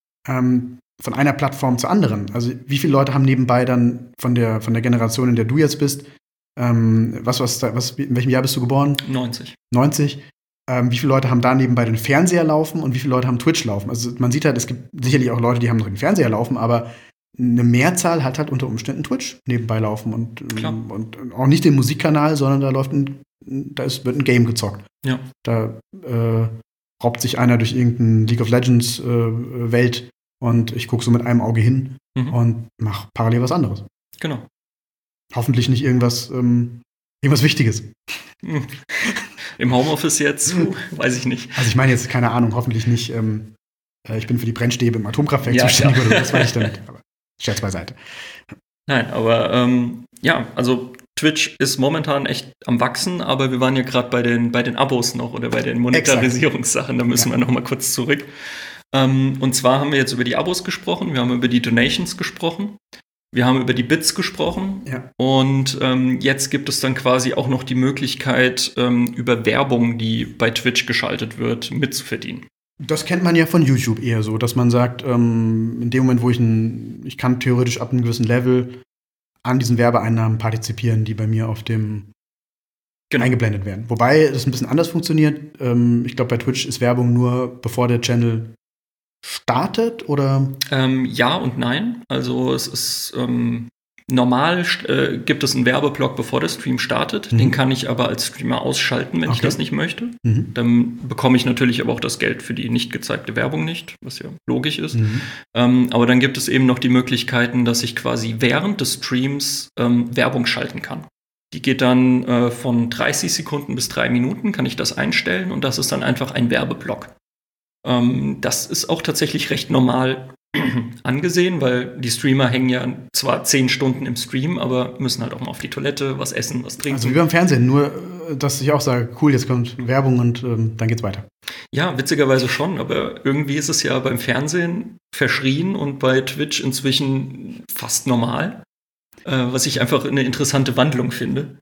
Plattform zur anderen. Also wie viele Leute haben nebenbei dann von der Generation, in der du jetzt bist, in welchem Jahr bist du geboren? 90. Wie viele Leute haben da nebenbei den Fernseher laufen und wie viele Leute haben Twitch laufen? Also man sieht halt, es gibt sicherlich auch Leute, die haben noch den Fernseher laufen, aber eine Mehrzahl hat halt unter Umständen Twitch nebenbei laufen und auch nicht den Musikkanal, sondern da wird ein Game gezockt. Ja. Da robbt sich einer durch irgendein League of Legends Welt und ich gucke so mit einem Auge hin und mache parallel was anderes. Genau. Hoffentlich nicht irgendwas Wichtiges. Im Homeoffice jetzt? Weiß ich nicht. Also ich meine jetzt, keine Ahnung, hoffentlich nicht, ich bin für die Brennstäbe im Atomkraftwerk zuständig oder das weiß ich damit. Aber Scherz beiseite. Nein, aber also Twitch ist momentan echt am Wachsen, aber wir waren ja gerade bei den Abos noch oder bei den Monetarisierungssachen, da müssen wir noch mal kurz zurück. Und zwar haben wir jetzt über die Abos gesprochen, wir haben über die Donations gesprochen, wir haben über die Bits gesprochen und jetzt gibt es dann quasi auch noch die Möglichkeit, über Werbung, die bei Twitch geschaltet wird, mitzuverdienen. Das kennt man ja von YouTube eher so, dass man sagt, in dem Moment, wo ich kann theoretisch ab einem gewissen Level an diesen Werbeeinnahmen partizipieren, die bei mir auf dem eingeblendet werden. Wobei das ein bisschen anders funktioniert. Ich glaube, bei Twitch ist Werbung nur, bevor der Channel startet, oder? Ja und nein. Also es ist normal gibt es einen Werbeblock, bevor der Stream startet. Den kann ich aber als Streamer ausschalten, wenn ich das nicht möchte. Dann bekomme ich natürlich aber auch das Geld für die nicht gezeigte Werbung nicht, was ja logisch ist. Aber dann gibt es eben noch die Möglichkeiten, dass ich quasi während des Streams Werbung schalten kann. Die geht dann von 30 Sekunden bis 3 Minuten, kann ich das einstellen, und das ist dann einfach ein Werbeblock. Das ist auch tatsächlich recht normal angesehen, weil die Streamer hängen ja zwar 10 Stunden im Stream, aber müssen halt auch mal auf die Toilette, was essen, was trinken. Also wie beim Fernsehen, nur dass ich auch sage, cool, jetzt kommt Werbung und dann geht's weiter. Ja, witzigerweise schon, aber irgendwie ist es ja beim Fernsehen verschrien und bei Twitch inzwischen fast normal, was ich einfach eine interessante Wandlung finde.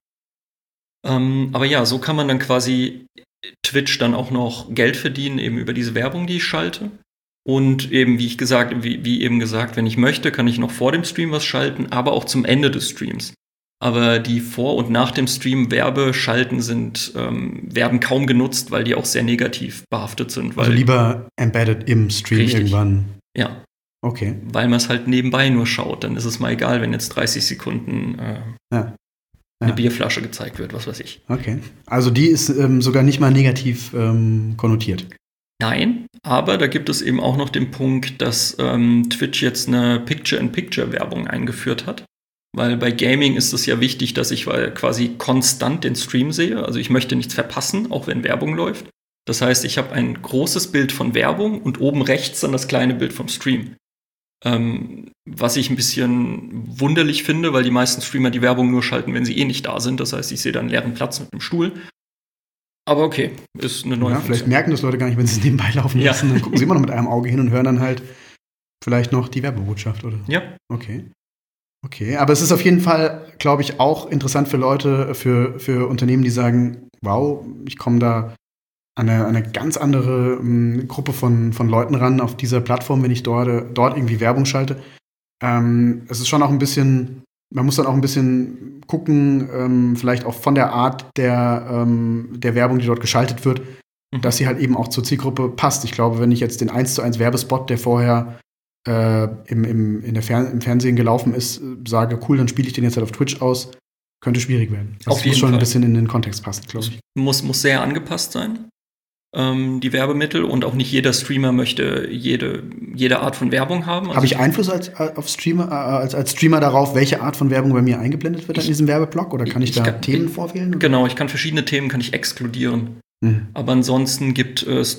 Aber ja, so kann man dann quasi Twitch dann auch noch Geld verdienen, eben über diese Werbung, die ich schalte. Und eben, wie eben gesagt, wenn ich möchte, kann ich noch vor dem Stream was schalten, aber auch zum Ende des Streams. Aber die vor und nach dem Stream Werbeschalten werden kaum genutzt, weil die auch sehr negativ behaftet sind. Also lieber embedded im Stream irgendwann. Ja. Okay. Weil man es halt nebenbei nur schaut. Dann ist es mal egal, wenn jetzt 30 Sekunden eine Bierflasche gezeigt wird, was weiß ich. Okay. Also die ist sogar nicht mal negativ konnotiert. Nein, aber da gibt es eben auch noch den Punkt, dass Twitch jetzt eine Picture-in-Picture-Werbung eingeführt hat. Weil bei Gaming ist es ja wichtig, dass ich quasi konstant den Stream sehe. Also ich möchte nichts verpassen, auch wenn Werbung läuft. Das heißt, ich habe ein großes Bild von Werbung und oben rechts dann das kleine Bild vom Stream. Was ich ein bisschen wunderlich finde, weil die meisten Streamer die Werbung nur schalten, wenn sie eh nicht da sind. Das heißt, ich sehe dann einen leeren Platz mit einem Stuhl. Aber okay, ist eine neue Funktion. Vielleicht merken das Leute gar nicht, wenn sie es nebenbei laufen lassen. Dann gucken sie immer noch mit einem Auge hin und hören dann halt vielleicht noch die Werbebotschaft, oder? Ja. Okay, aber es ist auf jeden Fall, glaube ich, auch interessant für Leute, für Unternehmen, die sagen, wow, ich komme da an eine ganz andere Gruppe von Leuten ran auf dieser Plattform, wenn ich dort irgendwie Werbung schalte. Es ist schon auch ein bisschen, man muss dann auch ein bisschen gucken, vielleicht auch von der Art der Werbung, die dort geschaltet wird, dass sie halt eben auch zur Zielgruppe passt. Ich glaube, wenn ich jetzt den 1:1 Werbespot, der vorher im Fernsehen gelaufen ist, sage, cool, dann spiele ich den jetzt halt auf Twitch aus, könnte schwierig werden. Das muss schon ein bisschen in den Kontext passen, glaube ich. Muss sehr angepasst sein, die Werbemittel, und auch nicht jeder Streamer möchte jede Art von Werbung haben. Also habe ich Einfluss als Streamer darauf, welche Art von Werbung bei mir eingeblendet wird in diesem Werbeblock? Oder kann ich da Themen vorwählen? Genau, ich kann verschiedene Themen exkludieren. Aber ansonsten gibt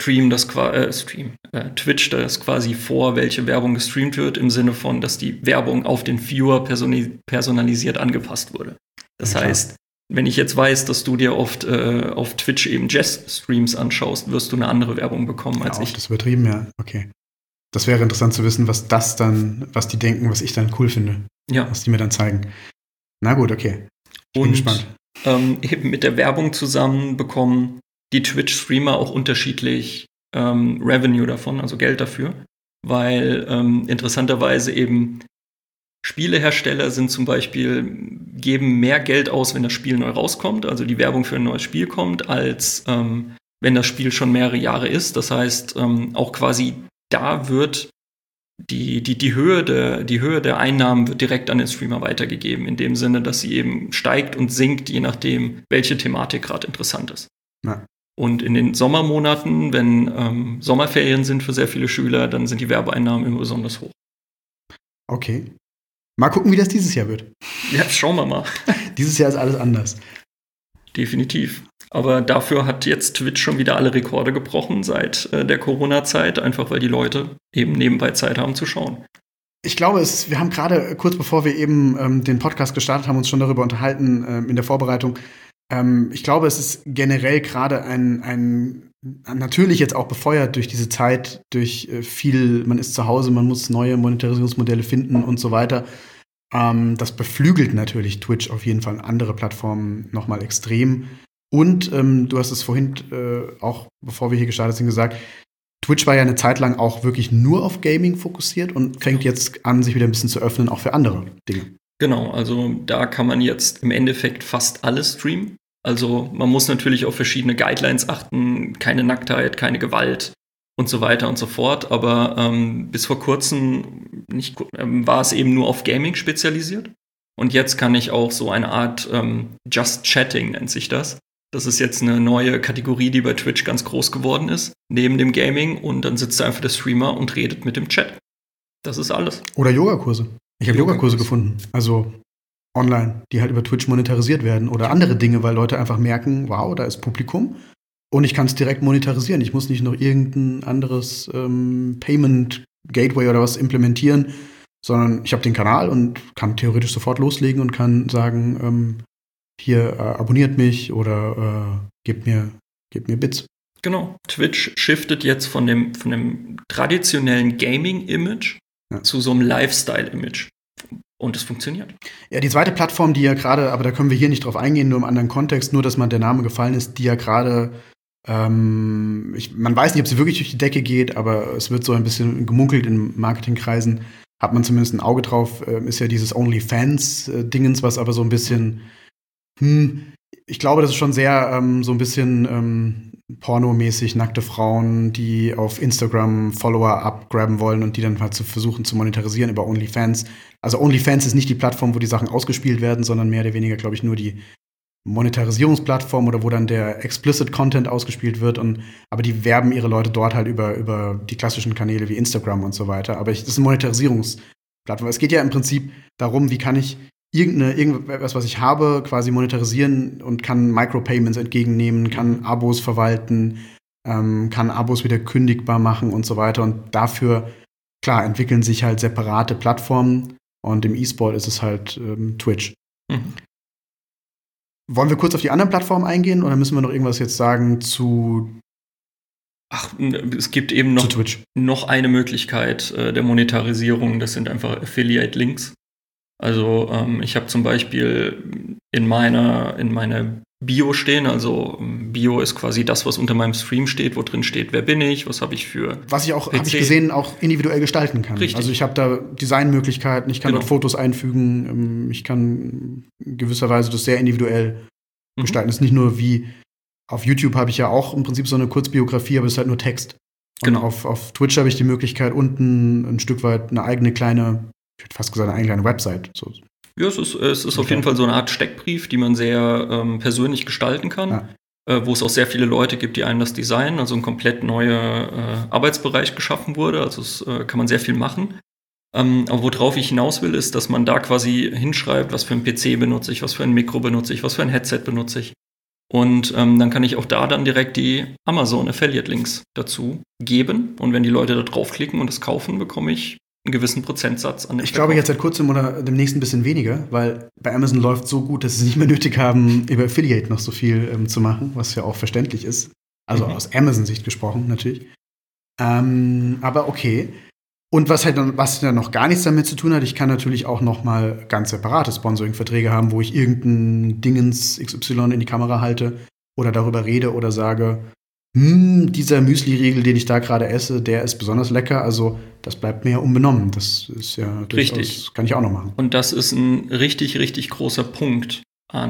Twitch das quasi vor, welche Werbung gestreamt wird, im Sinne von, dass die Werbung auf den Viewer personalisiert angepasst wurde. Das heißt, wenn ich jetzt weiß, dass du dir oft auf Twitch eben Jazz-Streams anschaust, wirst du eine andere Werbung bekommen als ich. Das ist übertrieben, ja. Okay. Das wäre interessant zu wissen, was die denken, was ich dann cool finde. Ja. Was die mir dann zeigen. Na gut, okay. Ich bin gespannt. Eben mit der Werbung zusammen bekommen die Twitch-Streamer auch unterschiedlich Revenue davon, also Geld dafür, weil interessanterweise eben Spielehersteller sind zum Beispiel, geben mehr Geld aus, wenn das Spiel neu rauskommt, also die Werbung für ein neues Spiel kommt, als wenn das Spiel schon mehrere Jahre ist. Das heißt, auch quasi da wird die Höhe der Einnahmen wird direkt an den Streamer weitergegeben, in dem Sinne, dass sie eben steigt und sinkt, je nachdem, welche Thematik gerade interessant ist. Ja. Und in den Sommermonaten, wenn Sommerferien sind für sehr viele Schüler, dann sind die Werbeeinnahmen immer besonders hoch. Okay. Mal gucken, wie das dieses Jahr wird. Ja, schauen wir mal. Dieses Jahr ist alles anders. Definitiv. Aber dafür hat jetzt Twitch schon wieder alle Rekorde gebrochen seit der Corona-Zeit, einfach weil die Leute eben nebenbei Zeit haben zu schauen. Ich glaube, wir haben gerade, kurz bevor wir eben den Podcast gestartet haben, uns schon darüber unterhalten in der Vorbereitung. Ich glaube, es ist generell gerade natürlich jetzt auch befeuert durch diese Zeit, durch man ist zu Hause, man muss neue Monetarisierungsmodelle finden und so weiter. Das beflügelt natürlich Twitch auf jeden Fall, andere Plattformen nochmal extrem. Und du hast es vorhin auch, bevor wir hier gestartet sind, gesagt, Twitch war ja eine Zeit lang auch wirklich nur auf Gaming fokussiert und fängt jetzt an, sich wieder ein bisschen zu öffnen, auch für andere Dinge. Genau, also da kann man jetzt im Endeffekt fast alles streamen. Also man muss natürlich auf verschiedene Guidelines achten, keine Nacktheit, keine Gewalt und so weiter und so fort. Aber bis vor kurzem war es eben nur auf Gaming spezialisiert. Und jetzt kann ich auch so eine Art Just Chatting nennt sich das. Das ist jetzt eine neue Kategorie, die bei Twitch ganz groß geworden ist, neben dem Gaming. Und dann sitzt da einfach der Streamer und redet mit dem Chat. Das ist alles. Oder Yogakurse. Ich habe Yogakurse gefunden. Also online, die halt über Twitch monetarisiert werden. Oder andere Dinge, weil Leute einfach merken, wow, da ist Publikum. Und ich kann es direkt monetarisieren. Ich muss nicht noch irgendein anderes Payment Gateway oder was implementieren, sondern ich habe den Kanal und kann theoretisch sofort loslegen und kann sagen, hier abonniert mich oder gebt mir Bits. Genau. Twitch shiftet jetzt von dem traditionellen Gaming-Image zu so einem Lifestyle-Image. Und es funktioniert. Ja, die zweite Plattform, die ja gerade, aber da können wir hier nicht drauf eingehen, nur im anderen Kontext, nur dass der Name gefallen ist, die ja gerade, man weiß nicht, ob sie wirklich durch die Decke geht, aber es wird so ein bisschen gemunkelt in Marketingkreisen, hat man zumindest ein Auge drauf, ist ja dieses OnlyFans-Dingens, was aber so ein bisschen, ich glaube, das ist schon sehr so ein bisschen pornomäßig, nackte Frauen, die auf Instagram Follower abgraben wollen und die dann halt versuchen zu monetarisieren über OnlyFans. Also OnlyFans ist nicht die Plattform, wo die Sachen ausgespielt werden, sondern mehr oder weniger, glaube ich, nur die Monetarisierungsplattform oder wo dann der Explicit Content ausgespielt wird. Aber die werben ihre Leute dort halt über die klassischen Kanäle wie Instagram und so weiter. Aber das ist eine Monetarisierungsplattform. Es geht ja im Prinzip darum, wie kann ich irgendwas, was ich habe, quasi monetarisieren und kann Micropayments entgegennehmen, kann Abos verwalten, kann Abos wieder kündigbar machen und so weiter. Und dafür, klar, entwickeln sich halt separate Plattformen. Und im E-Sport ist es halt Twitch. Mhm. Wollen wir kurz auf die anderen Plattformen eingehen oder müssen wir noch irgendwas jetzt sagen zu es gibt eben noch eine Möglichkeit der Monetarisierung. Das sind einfach Affiliate-Links. Also ich habe zum Beispiel in meiner Bio stehen, also Bio ist quasi das, was unter meinem Stream steht, wo drin steht, wer bin ich, was habe ich für was ich auch, habe ich gesehen, auch individuell gestalten kann. Richtig. Also ich habe da Designmöglichkeiten, ich kann dort Fotos einfügen, ich kann in gewisser Weise das sehr individuell gestalten. Das ist nicht nur wie auf YouTube habe ich ja auch im Prinzip so eine Kurzbiografie, aber es ist halt nur Text. Und auf Twitch habe ich die Möglichkeit, unten ein Stück weit eine eigene kleine, ich hätte fast gesagt, eine eigene kleine Website. So. Ja, es ist auf jeden Fall so eine Art Steckbrief, die man sehr persönlich gestalten kann, wo es auch sehr viele Leute gibt, die einem das designen, also ein komplett neuer Arbeitsbereich geschaffen wurde, also es kann man sehr viel machen. Aber worauf ich hinaus will, ist, dass man da quasi hinschreibt, was für ein PC benutze ich, was für ein Mikro benutze ich, was für ein Headset benutze ich. Und dann kann ich auch da dann direkt die Amazon-Affiliate-Links dazu geben. Und wenn die Leute da draufklicken und es kaufen, bekomme ich einen gewissen Prozentsatz an den Ich glaube jetzt seit kurzem oder demnächst ein bisschen weniger, weil bei Amazon läuft so gut, dass sie nicht mehr nötig haben, über Affiliate noch so viel zu machen, was ja auch verständlich ist. Also aus Amazon-Sicht gesprochen natürlich. Aber okay. Und was ja noch gar nichts damit zu tun hat, ich kann natürlich auch noch mal ganz separate Sponsoring-Verträge haben, wo ich irgendein Dingens XY in die Kamera halte oder darüber rede oder sage, dieser Müsli-Riegel, den ich da gerade esse, der ist besonders lecker, also das bleibt mir ja unbenommen. Das ist ja richtig. Kann ich auch noch machen. Und das ist ein richtig, richtig großer Punkt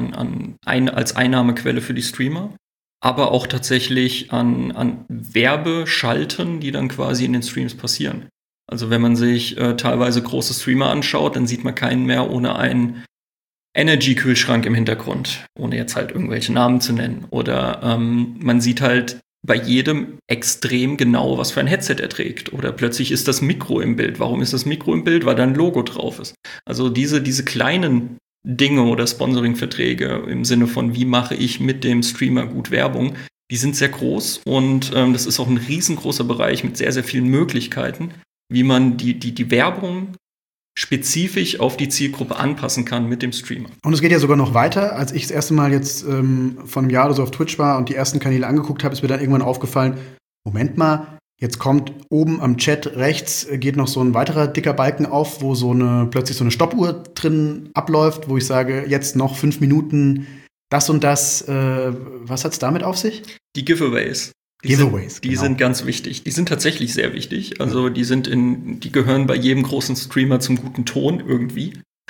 als Einnahmequelle für die Streamer, aber auch tatsächlich an Werbeschalten, die dann quasi in den Streams passieren. Also wenn man sich teilweise große Streamer anschaut, dann sieht man keinen mehr ohne einen Energy-Kühlschrank im Hintergrund, ohne jetzt halt irgendwelche Namen zu nennen. Oder man sieht halt bei jedem extrem genau, was für ein Headset er trägt. Oder plötzlich ist das Mikro im Bild. Warum ist das Mikro im Bild? Weil da ein Logo drauf ist. Also diese kleinen Dinge oder Sponsoring-Verträge im Sinne von, wie mache ich mit dem Streamer gut Werbung, die sind sehr groß und das ist auch ein riesengroßer Bereich mit sehr, sehr vielen Möglichkeiten, wie man die Werbung spezifisch auf die Zielgruppe anpassen kann mit dem Streamer. Und es geht ja sogar noch weiter. Als ich das erste Mal jetzt vor einem Jahr oder so auf Twitch war und die ersten Kanäle angeguckt habe, ist mir dann irgendwann aufgefallen, Moment mal, jetzt kommt oben am Chat rechts, geht noch so ein weiterer dicker Balken auf, wo plötzlich so eine Stoppuhr drin abläuft, wo ich sage, jetzt noch 5 Minuten das und das. Was hat's damit auf sich? Die Giveaways. Die sind ganz wichtig. Die sind tatsächlich sehr wichtig. Also die gehören bei jedem großen Streamer zum guten Ton irgendwie.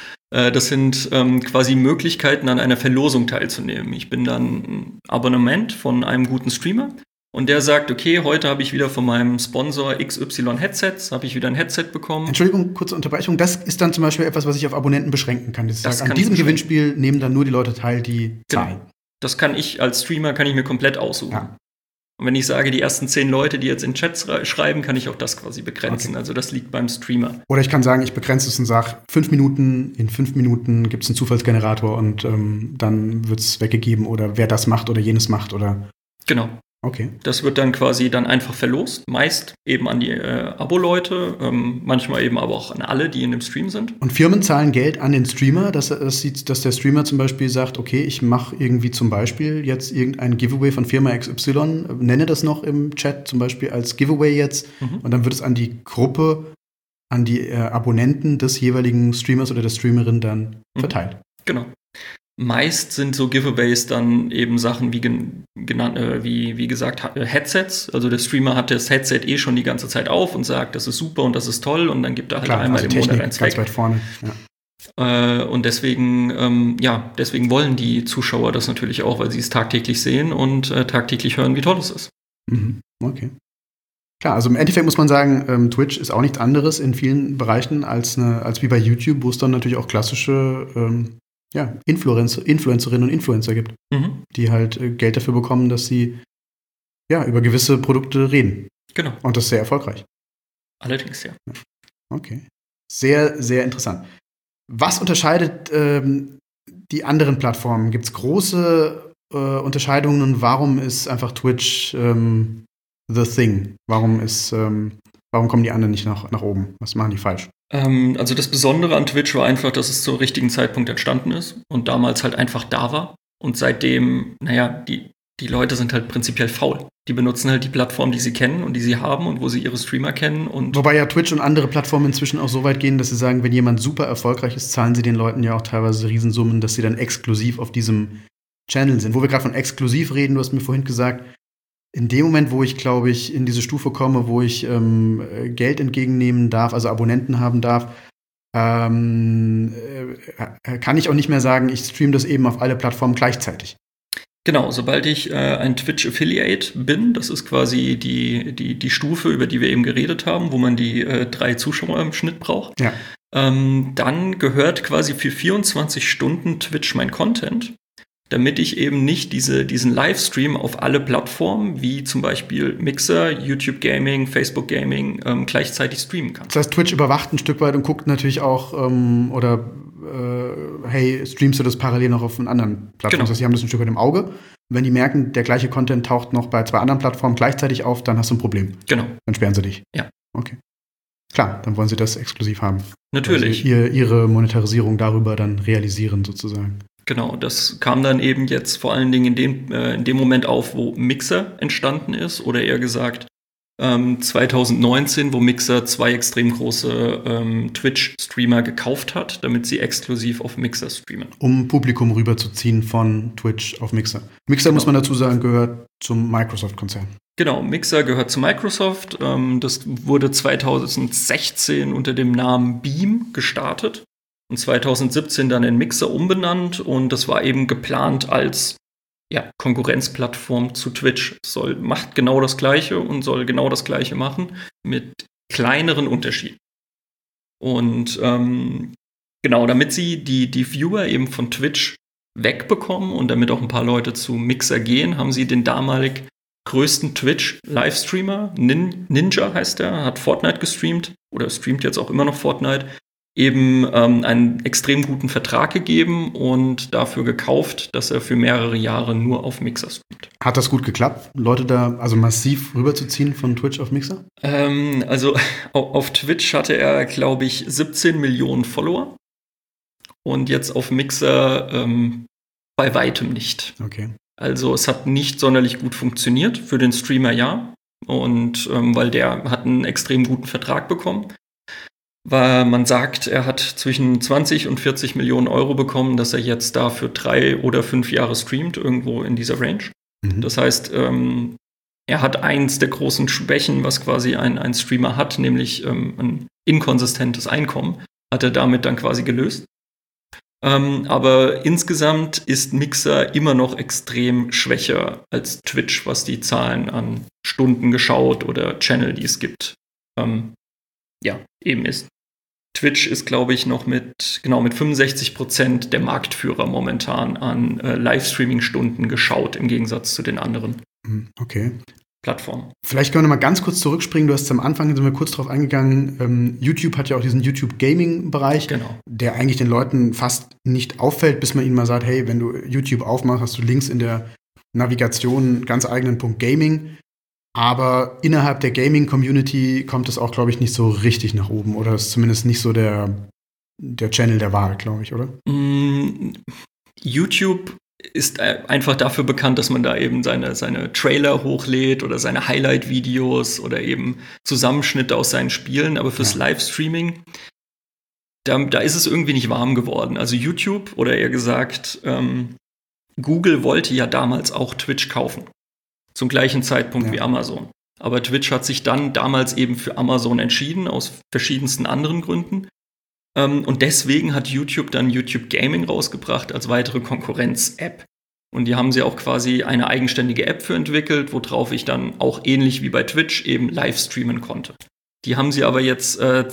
Das sind quasi Möglichkeiten, an einer Verlosung teilzunehmen. Ich bin dann ein Abonnement von einem guten Streamer und der sagt, okay, heute habe ich wieder von meinem Sponsor XY Headsets, habe ich wieder ein Headset bekommen. Entschuldigung, kurze Unterbrechung. Das ist dann zum Beispiel etwas, was ich auf Abonnenten beschränken kann. Das Das sagt, kann an diesem ich beschränken. Gewinnspiel nehmen dann nur die Leute teil, die zahlen. Genau. Das kann ich als Streamer, kann ich mir komplett aussuchen. Ja. Und wenn ich sage, die ersten 10 Leute, die jetzt in Chats schreiben, kann ich auch das quasi begrenzen. Okay. Also das liegt beim Streamer. Oder ich kann sagen, ich begrenze es und sage, 5 Minuten, in 5 Minuten gibt es einen Zufallsgenerator und dann wird es weggegeben oder wer das macht oder jenes macht oder. Genau. Okay. Das wird dann quasi dann einfach verlost. Meist eben an die Abo-Leute, manchmal eben aber auch an alle, die in dem Stream sind. Und Firmen zahlen Geld an den Streamer, dass der Streamer zum Beispiel sagt, okay, ich mache irgendwie zum Beispiel jetzt irgendein Giveaway von Firma XY, nenne das noch im Chat zum Beispiel als Giveaway jetzt und dann wird es an die Gruppe, an die Abonnenten des jeweiligen Streamers oder der Streamerin dann verteilt. Genau. Meist sind so Giveaways dann eben Sachen wie wie gesagt, Headsets. Also der Streamer hat das Headset schon die ganze Zeit auf und sagt, das ist super und das ist toll und dann gibt er halt Klar, einmal also im Monat Technik eins ganz weg. weit vorne. Ja. Und deswegen, deswegen wollen die Zuschauer das natürlich auch, weil sie es tagtäglich sehen und tagtäglich hören, wie toll es ist. Mhm. Okay. Klar, also im Endeffekt muss man sagen, Twitch ist auch nichts anderes in vielen Bereichen als wie bei YouTube, wo es dann natürlich auch klassische Influencerinnen und Influencer gibt, die halt Geld dafür bekommen, dass sie über gewisse Produkte reden. Genau. Und das ist sehr erfolgreich. Allerdings, ja. Okay. Sehr, sehr interessant. Was unterscheidet die anderen Plattformen? Gibt es große Unterscheidungen? Warum ist einfach Twitch the thing? Warum kommen die anderen nicht nach oben? Was machen die falsch? Also das Besondere an Twitch war einfach, dass es zum richtigen Zeitpunkt entstanden ist und damals halt einfach da war. Und seitdem, die Leute sind halt prinzipiell faul. Die benutzen halt die Plattform, die sie kennen und die sie haben und wo sie ihre Streamer kennen. Und wobei ja Twitch und andere Plattformen inzwischen auch so weit gehen, dass sie sagen, wenn jemand super erfolgreich ist, zahlen sie den Leuten ja auch teilweise Riesensummen, dass sie dann exklusiv auf diesem Channel sind. Wo wir gerade von exklusiv reden, du hast mir vorhin gesagt, in dem Moment, wo ich, glaube ich, in diese Stufe komme, wo ich Geld entgegennehmen darf, also Abonnenten haben darf, kann ich auch nicht mehr sagen, ich streame das eben auf alle Plattformen gleichzeitig. Genau, sobald ich ein Twitch-Affiliate bin, das ist quasi die Stufe, über die wir eben geredet haben, wo man die 3 Zuschauer im Schnitt braucht, dann gehört quasi für 24 Stunden Twitch mein Content, damit ich eben nicht diesen Livestream auf alle Plattformen, wie zum Beispiel Mixer, YouTube Gaming, Facebook Gaming, gleichzeitig streamen kann. Das heißt, Twitch überwacht ein Stück weit und guckt natürlich auch, hey, streamst du das parallel noch auf einen anderen Plattform? Genau. Das heißt, die haben das ein Stück weit im Auge. Und wenn die merken, der gleiche Content taucht noch bei 2 anderen Plattformen gleichzeitig auf, dann hast du ein Problem. Genau. Dann sperren sie dich. Ja. Okay. Klar, dann wollen sie das exklusiv haben. Natürlich. Also ihre Monetarisierung darüber dann realisieren, sozusagen. Genau, das kam dann eben jetzt vor allen Dingen in dem Moment auf, wo Mixer entstanden ist, oder eher gesagt 2019, wo Mixer 2 extrem große Twitch-Streamer gekauft hat, damit sie exklusiv auf Mixer streamen. Um Publikum rüberzuziehen von Twitch auf Mixer. Mixer, muss man dazu sagen, gehört zum Microsoft-Konzern. Genau, Mixer gehört zu Microsoft. Das wurde 2016 unter dem Namen Beam gestartet. Und 2017 dann in Mixer umbenannt und das war eben geplant als Konkurrenzplattform zu Twitch. Macht genau das Gleiche und soll genau das Gleiche machen mit kleineren Unterschieden. Und damit sie die Viewer eben von Twitch wegbekommen und damit auch ein paar Leute zu Mixer gehen, haben sie den damalig größten Twitch-Livestreamer, Ninja heißt er, hat Fortnite gestreamt oder streamt jetzt auch immer noch Fortnite, eben einen extrem guten Vertrag gegeben und dafür gekauft, dass er für mehrere Jahre nur auf Mixer streamt. Hat das gut geklappt, Leute da also massiv rüberzuziehen von Twitch auf Mixer? Also auf Twitch hatte er, glaube ich, 17 Millionen Follower und jetzt auf Mixer bei weitem nicht. Okay. Also es hat nicht sonderlich gut funktioniert, für den Streamer ja, und weil der hat einen extrem guten Vertrag bekommen. Weil man sagt, er hat zwischen 20 und 40 Millionen Euro bekommen, dass er jetzt da für 3 oder 5 Jahre streamt, irgendwo in dieser Range. Mhm. Das heißt, er hat eins der großen Schwächen, was quasi ein Streamer hat, nämlich ein inkonsistentes Einkommen, hat er damit dann quasi gelöst. Aber insgesamt ist Mixer immer noch extrem schwächer als Twitch, was die Zahlen an Stunden geschaut oder Channel, die es gibt, eben ist. Twitch ist, glaube ich, noch mit 65% der Marktführer momentan an Livestreaming-Stunden geschaut, im Gegensatz zu den anderen Plattformen. Vielleicht können wir noch mal ganz kurz zurückspringen. Du hast am Anfang, sind wir kurz drauf eingegangen, YouTube hat ja auch diesen YouTube-Gaming-Bereich, der eigentlich den Leuten fast nicht auffällt, bis man ihnen mal sagt, hey, wenn du YouTube aufmachst, hast du links in der Navigation einen ganz eigenen Punkt Gaming. Aber innerhalb der Gaming-Community kommt es auch, glaube ich, nicht so richtig nach oben. Oder ist zumindest nicht so der Channel der Wahl, glaube ich, oder? YouTube ist einfach dafür bekannt, dass man da eben seine Trailer hochlädt oder seine Highlight-Videos oder eben Zusammenschnitte aus seinen Spielen. Aber fürs Livestreaming, da ist es irgendwie nicht warm geworden. Also YouTube, oder eher gesagt, Google wollte ja damals auch Twitch kaufen. Zum gleichen Zeitpunkt wie Amazon. Aber Twitch hat sich dann damals eben für Amazon entschieden, aus verschiedensten anderen Gründen. Und deswegen hat YouTube dann YouTube Gaming rausgebracht als weitere Konkurrenz-App. Und die haben sie auch quasi eine eigenständige App für entwickelt, worauf ich dann auch ähnlich wie bei Twitch eben live streamen konnte. Die haben sie aber jetzt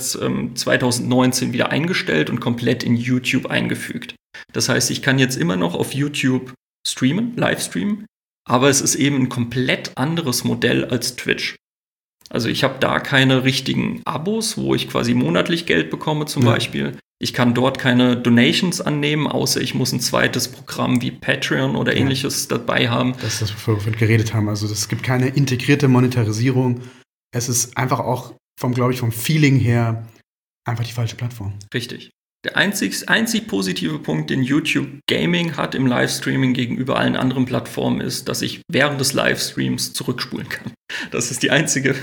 2019 wieder eingestellt und komplett in YouTube eingefügt. Das heißt, ich kann jetzt immer noch auf YouTube live streamen, aber es ist eben ein komplett anderes Modell als Twitch. Also ich habe da keine richtigen Abos, wo ich quasi monatlich Geld bekomme zum Beispiel. Ich kann dort keine Donations annehmen, außer ich muss ein zweites Programm wie Patreon oder ähnliches dabei haben. Das ist das, wovon wir geredet haben. Also es gibt keine integrierte Monetarisierung. Es ist einfach auch vom Feeling her einfach die falsche Plattform. Richtig. Der einzig positive Punkt, den YouTube Gaming hat im Livestreaming gegenüber allen anderen Plattformen, ist, dass ich während des Livestreams zurückspulen kann. Das ist die einzige.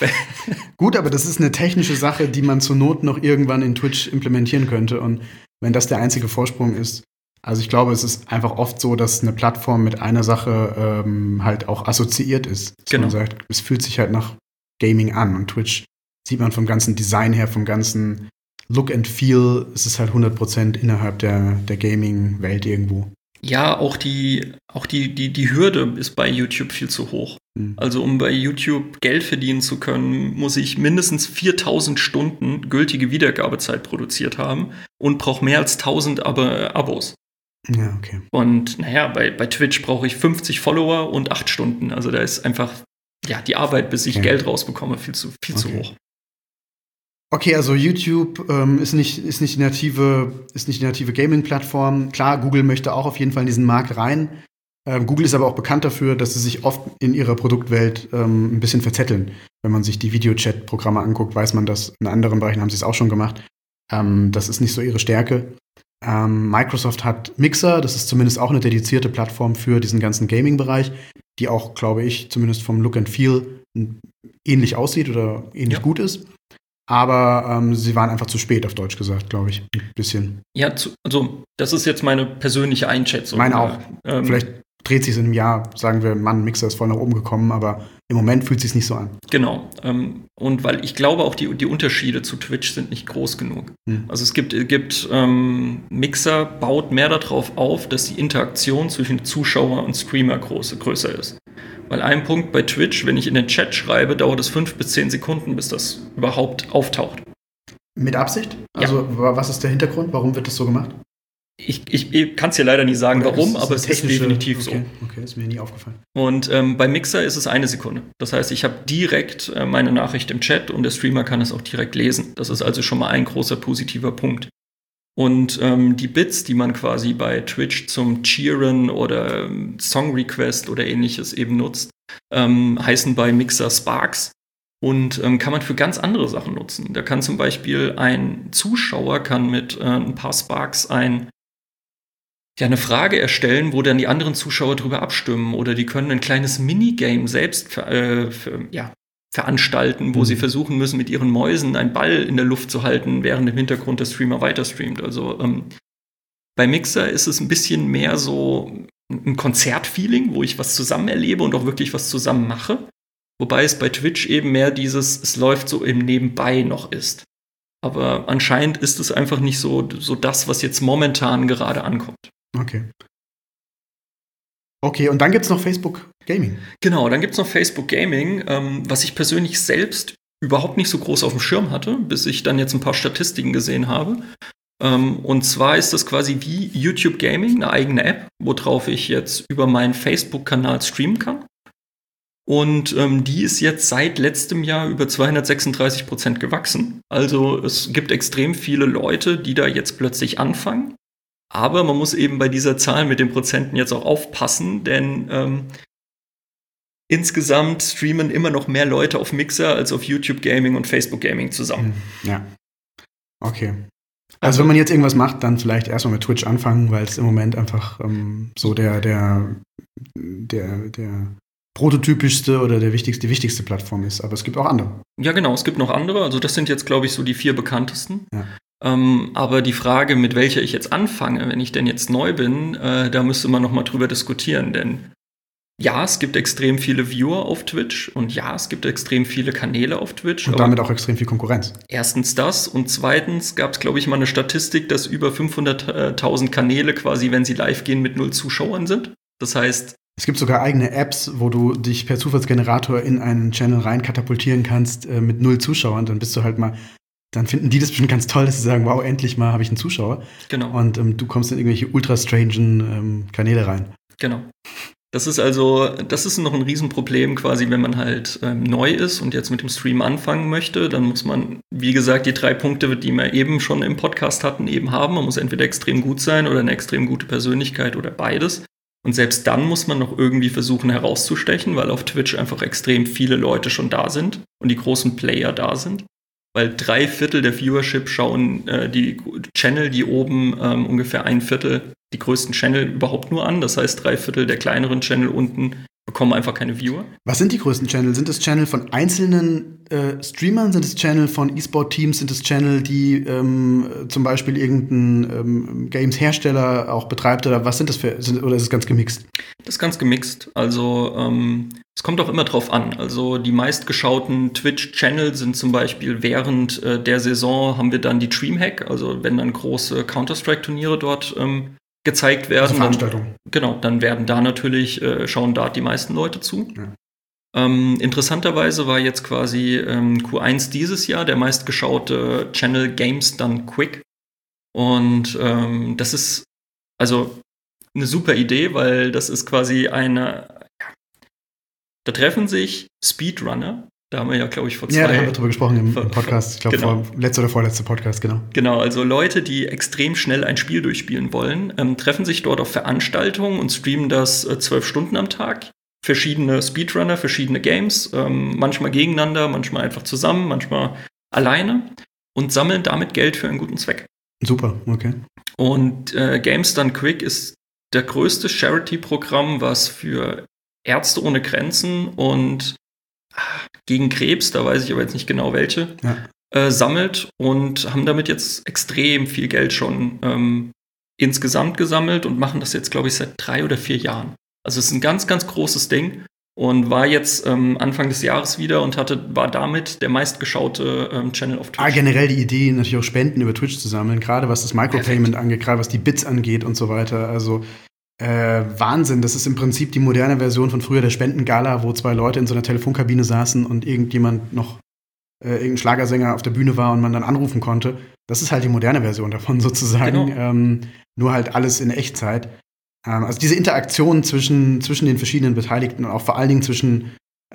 Gut, aber das ist eine technische Sache, die man zur Not noch irgendwann in Twitch implementieren könnte. Und wenn das der einzige Vorsprung ist, also ich glaube, es ist einfach oft so, dass eine Plattform mit einer Sache halt auch assoziiert ist. Dass man sagt, es fühlt sich halt nach Gaming an. Und Twitch sieht man vom ganzen Design her, vom ganzen Look and Feel, es ist halt 100% innerhalb der Gaming-Welt irgendwo. Ja, auch die Hürde ist bei YouTube viel zu hoch. Also um bei YouTube Geld verdienen zu können, muss ich mindestens 4000 Stunden gültige Wiedergabezeit produziert haben und brauche mehr als 1000 Abos. Ja, okay. Und bei Twitch brauche ich 50 Follower und 8 Stunden. Also da ist einfach die Arbeit, bis ich Geld rausbekomme, viel zu hoch. Okay, also YouTube ist nicht die native Gaming-Plattform. Klar, Google möchte auch auf jeden Fall in diesen Markt rein. Google ist aber auch bekannt dafür, dass sie sich oft in ihrer Produktwelt ein bisschen verzetteln. Wenn man sich die Video-Chat-Programme anguckt, weiß man das. In anderen Bereichen haben sie es auch schon gemacht. Das ist nicht so ihre Stärke. Microsoft hat Mixer, das ist zumindest auch eine dedizierte Plattform für diesen ganzen Gaming-Bereich, die auch, glaube ich, zumindest vom Look and Feel ähnlich aussieht oder ähnlich gut ist. Aber sie waren einfach zu spät, auf Deutsch gesagt, glaube ich. Ein bisschen. Ja, also das ist jetzt meine persönliche Einschätzung. Meine auch. Vielleicht dreht sich es in einem Jahr, sagen wir, Mann, Mixer ist voll nach oben gekommen, aber im Moment fühlt es sich nicht so an. Genau. Und weil ich glaube, auch die Unterschiede zu Twitch sind nicht groß genug. Also es gibt Mixer baut mehr darauf auf, dass die Interaktion zwischen Zuschauer und Streamer größer ist. Weil ein Punkt bei Twitch, wenn ich in den Chat schreibe, dauert es 5 bis 10 Sekunden, bis das überhaupt auftaucht. Mit Absicht? Also was ist der Hintergrund? Warum wird das so gemacht? Ich kann es dir leider nicht sagen, warum, aber es ist definitiv so. Okay, ist mir nie aufgefallen. Und bei Mixer ist es 1 Sekunde. Das heißt, ich habe direkt meine Nachricht im Chat und der Streamer kann es auch direkt lesen. Das ist also schon mal ein großer positiver Punkt. Und die Bits, die man quasi bei Twitch zum Cheeren oder Song Request oder ähnliches eben nutzt, heißen bei Mixer Sparks und kann man für ganz andere Sachen nutzen. Da kann zum Beispiel ein Zuschauer mit ein paar Sparks eine Frage erstellen, wo dann die anderen Zuschauer drüber abstimmen, oder die können ein kleines Minigame selbst veranstalten, wo sie versuchen müssen, mit ihren Mäusen einen Ball in der Luft zu halten, während im Hintergrund der Streamer weiterstreamt. Also bei Mixer ist es ein bisschen mehr so ein Konzertfeeling, wo ich was zusammen erlebe und auch wirklich was zusammen mache. Wobei es bei Twitch eben mehr es läuft so im Nebenbei noch ist. Aber anscheinend ist es einfach nicht so das, was jetzt momentan gerade ankommt. Okay, und dann gibt's noch Facebook Gaming. Genau, dann gibt's noch Facebook Gaming, was ich persönlich selbst überhaupt nicht so groß auf dem Schirm hatte, bis ich dann jetzt ein paar Statistiken gesehen habe. Und zwar ist das quasi wie YouTube Gaming, eine eigene App, worauf ich jetzt über meinen Facebook-Kanal streamen kann. Und die ist jetzt seit letztem Jahr über 236% gewachsen. Also es gibt extrem viele Leute, die da jetzt plötzlich anfangen. Aber man muss eben bei dieser Zahl mit den Prozenten jetzt auch aufpassen, denn insgesamt streamen immer noch mehr Leute auf Mixer als auf YouTube Gaming und Facebook Gaming zusammen. Ja. Okay. Also wenn man jetzt irgendwas macht, dann vielleicht erstmal mit Twitch anfangen, weil es im Moment einfach so der prototypischste oder die wichtigste Plattform ist. Aber es gibt auch andere. Ja, genau, es gibt noch andere. Also das sind jetzt, glaube ich, so die 4 bekanntesten. Ja. Aber die Frage, mit welcher ich jetzt anfange, wenn ich denn jetzt neu bin, da müsste man noch mal drüber diskutieren. Denn ja, es gibt extrem viele Viewer auf Twitch und ja, es gibt extrem viele Kanäle auf Twitch. Und damit auch extrem viel Konkurrenz. Erstens das und zweitens gab es, glaube ich, mal eine Statistik, dass über 500.000 Kanäle quasi, wenn sie live gehen, mit 0 Zuschauern sind. Das heißt, es gibt sogar eigene Apps, wo du dich per Zufallsgenerator in einen Channel rein katapultieren kannst mit 0 Zuschauern. Dann bist du halt mal, dann finden die das bestimmt ganz toll, dass sie sagen, wow, endlich mal habe ich einen Zuschauer. Genau. Und du kommst in irgendwelche ultra-strangen Kanäle rein. Genau. Das ist noch ein Riesenproblem quasi, wenn man halt neu ist und jetzt mit dem Stream anfangen möchte. Dann muss man, wie gesagt, die 3 Punkte, die wir eben schon im Podcast hatten, eben haben. Man muss entweder extrem gut sein oder eine extrem gute Persönlichkeit oder beides. Und selbst dann muss man noch irgendwie versuchen herauszustechen, weil auf Twitch einfach extrem viele Leute schon da sind und die großen Player da sind. Weil 3/4 der Viewership schauen die Channel, die oben ungefähr 1/4 die größten Channel überhaupt nur an. Das heißt, 3/4 der kleineren Channel unten bekommen einfach keine Viewer. Was sind die größten Channel? Sind es Channel von einzelnen Streamern? Sind es Channel von E-Sport-Teams? Sind es Channel, die zum Beispiel irgendein Games-Hersteller auch betreibt? Oder was sind das oder ist es ganz gemixt? Das ist ganz gemixt. Also es kommt auch immer drauf an. Also die meistgeschauten Twitch-Channel sind zum Beispiel während der Saison haben wir dann die Dreamhack, also wenn dann große Counter-Strike-Turniere dort gezeigt werden. Also Veranstaltungen. Dann werden da natürlich, schauen da die meisten Leute zu. Ja. Interessanterweise war jetzt quasi Q1 dieses Jahr der meistgeschaute Channel Games Done Quick. Und das ist also eine super Idee, weil das ist quasi da treffen sich Speedrunner. Da haben wir ja, glaube ich, vor 2 Ja, da haben wir drüber gesprochen im Podcast. Ich glaube, genau. Letzter oder vorletzter Podcast, genau. Genau, also Leute, die extrem schnell ein Spiel durchspielen wollen, treffen sich dort auf Veranstaltungen und streamen das 12 Stunden am Tag. Verschiedene Speedrunner, verschiedene Games, manchmal gegeneinander, manchmal einfach zusammen, manchmal alleine und sammeln damit Geld für einen guten Zweck. Super, okay. Und Games Done Quick ist der größte Charity-Programm, was für Ärzte ohne Grenzen und gegen Krebs, da weiß ich aber jetzt nicht genau welche, sammelt und haben damit jetzt extrem viel Geld schon insgesamt gesammelt und machen das jetzt, glaube ich, seit 3 oder 4 Jahren. Also es ist ein ganz, ganz großes Ding und war jetzt Anfang des Jahres wieder und war damit der meistgeschaute Channel auf Twitch. Generell die Idee, natürlich auch Spenden über Twitch zu sammeln, gerade was das Micropayment angeht, gerade was die Bits angeht und so weiter. Also Wahnsinn, das ist im Prinzip die moderne Version von früher der Spendengala, wo 2 Leute in so einer Telefonkabine saßen und irgendjemand noch irgendein Schlagersänger auf der Bühne war und man dann anrufen konnte. Das ist halt die moderne Version davon sozusagen. Genau. Nur halt alles in Echtzeit. Also diese Interaktion zwischen den verschiedenen Beteiligten und auch vor allen Dingen zwischen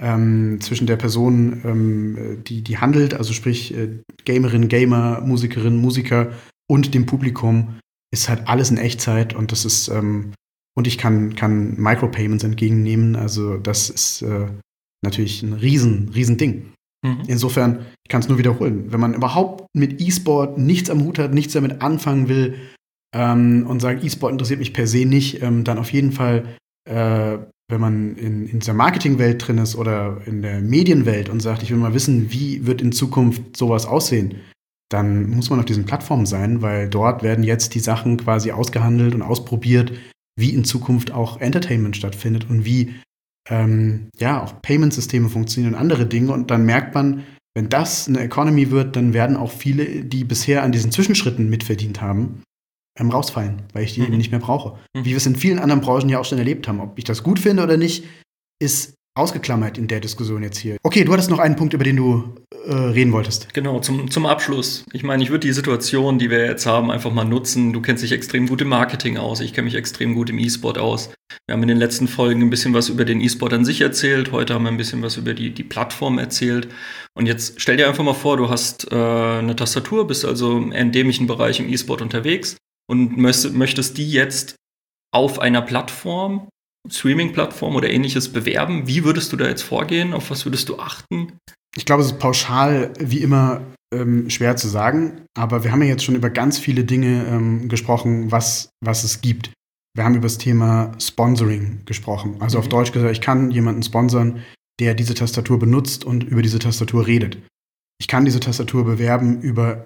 der Person, die handelt, also sprich Gamerin, Gamer, Musikerin, Musiker und dem Publikum, ist halt alles in Echtzeit und das ist und ich kann Micropayments entgegennehmen. Also das ist natürlich ein riesen Ding. Mhm. Insofern, ich kann es nur wiederholen. Wenn man überhaupt mit E-Sport nichts am Hut hat, nichts damit anfangen will und sagt, E-Sport interessiert mich per se nicht, dann auf jeden Fall, wenn man in dieser Marketingwelt drin ist oder in der Medienwelt und sagt, ich will mal wissen, wie wird in Zukunft sowas aussehen, dann muss man auf diesen Plattformen sein, weil dort werden jetzt die Sachen quasi ausgehandelt und ausprobiert, wie in Zukunft auch Entertainment stattfindet und wie auch Payment-Systeme funktionieren und andere Dinge. Und dann merkt man, Wenn das eine Economy wird, dann werden auch viele, die bisher an diesen Zwischenschritten mitverdient haben, rausfallen, weil ich die eben nicht mehr brauche. Wie wir es in vielen anderen Branchen ja auch schon erlebt haben. Ob ich das gut finde oder nicht, ist ausgeklammert in der Diskussion jetzt hier. Okay, du hattest noch einen Punkt, über den du reden wolltest. Genau, zum Abschluss. Ich meine, ich würde die Situation, die wir jetzt haben, einfach mal nutzen. Du kennst dich extrem gut im Marketing aus. Ich kenne mich extrem gut im E-Sport aus. Wir haben in den letzten Folgen ein bisschen was über den E-Sport an sich erzählt. Heute haben wir ein bisschen was über die Plattform erzählt. Und jetzt stell dir einfach mal vor, du hast eine Tastatur, bist also im endemischen Bereich im E-Sport unterwegs und möchtest die jetzt auf einer Plattform, Streaming-Plattform oder ähnliches bewerben. Wie würdest du da jetzt vorgehen? Auf was würdest du achten? Ich glaube, es ist pauschal wie immer schwer zu sagen, aber wir haben ja jetzt schon über ganz viele Dinge gesprochen, was es gibt. Wir haben über das Thema Sponsoring gesprochen. Also auf Deutsch gesagt, ich kann jemanden sponsern, der diese Tastatur benutzt und über diese Tastatur redet. Ich kann diese Tastatur bewerben über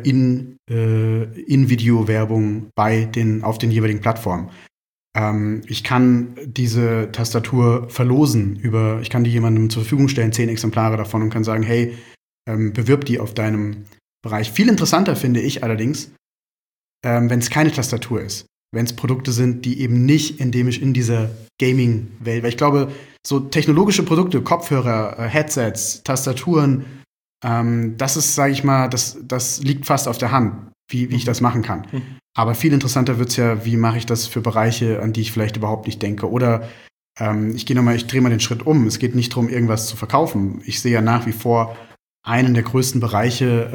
In-Video-Werbung auf den jeweiligen Plattformen. Ich kann diese Tastatur verlosen ich kann die jemandem zur Verfügung stellen, 10 Exemplare davon und kann sagen, hey, bewirb die auf deinem Bereich. Viel interessanter finde ich allerdings, wenn es keine Tastatur ist. Wenn es Produkte sind, die eben nicht endemisch in dieser Gaming-Welt, weil ich glaube, so technologische Produkte, Kopfhörer, Headsets, Tastaturen, das ist, sage ich mal, das liegt fast auf der Hand, wie ich das machen kann. Aber viel interessanter wird es ja, wie mache ich das für Bereiche, an die ich vielleicht überhaupt nicht denke. Oder ich drehe mal den Schritt um. Es geht nicht darum, irgendwas zu verkaufen. Ich sehe ja nach wie vor einen der größten Bereiche,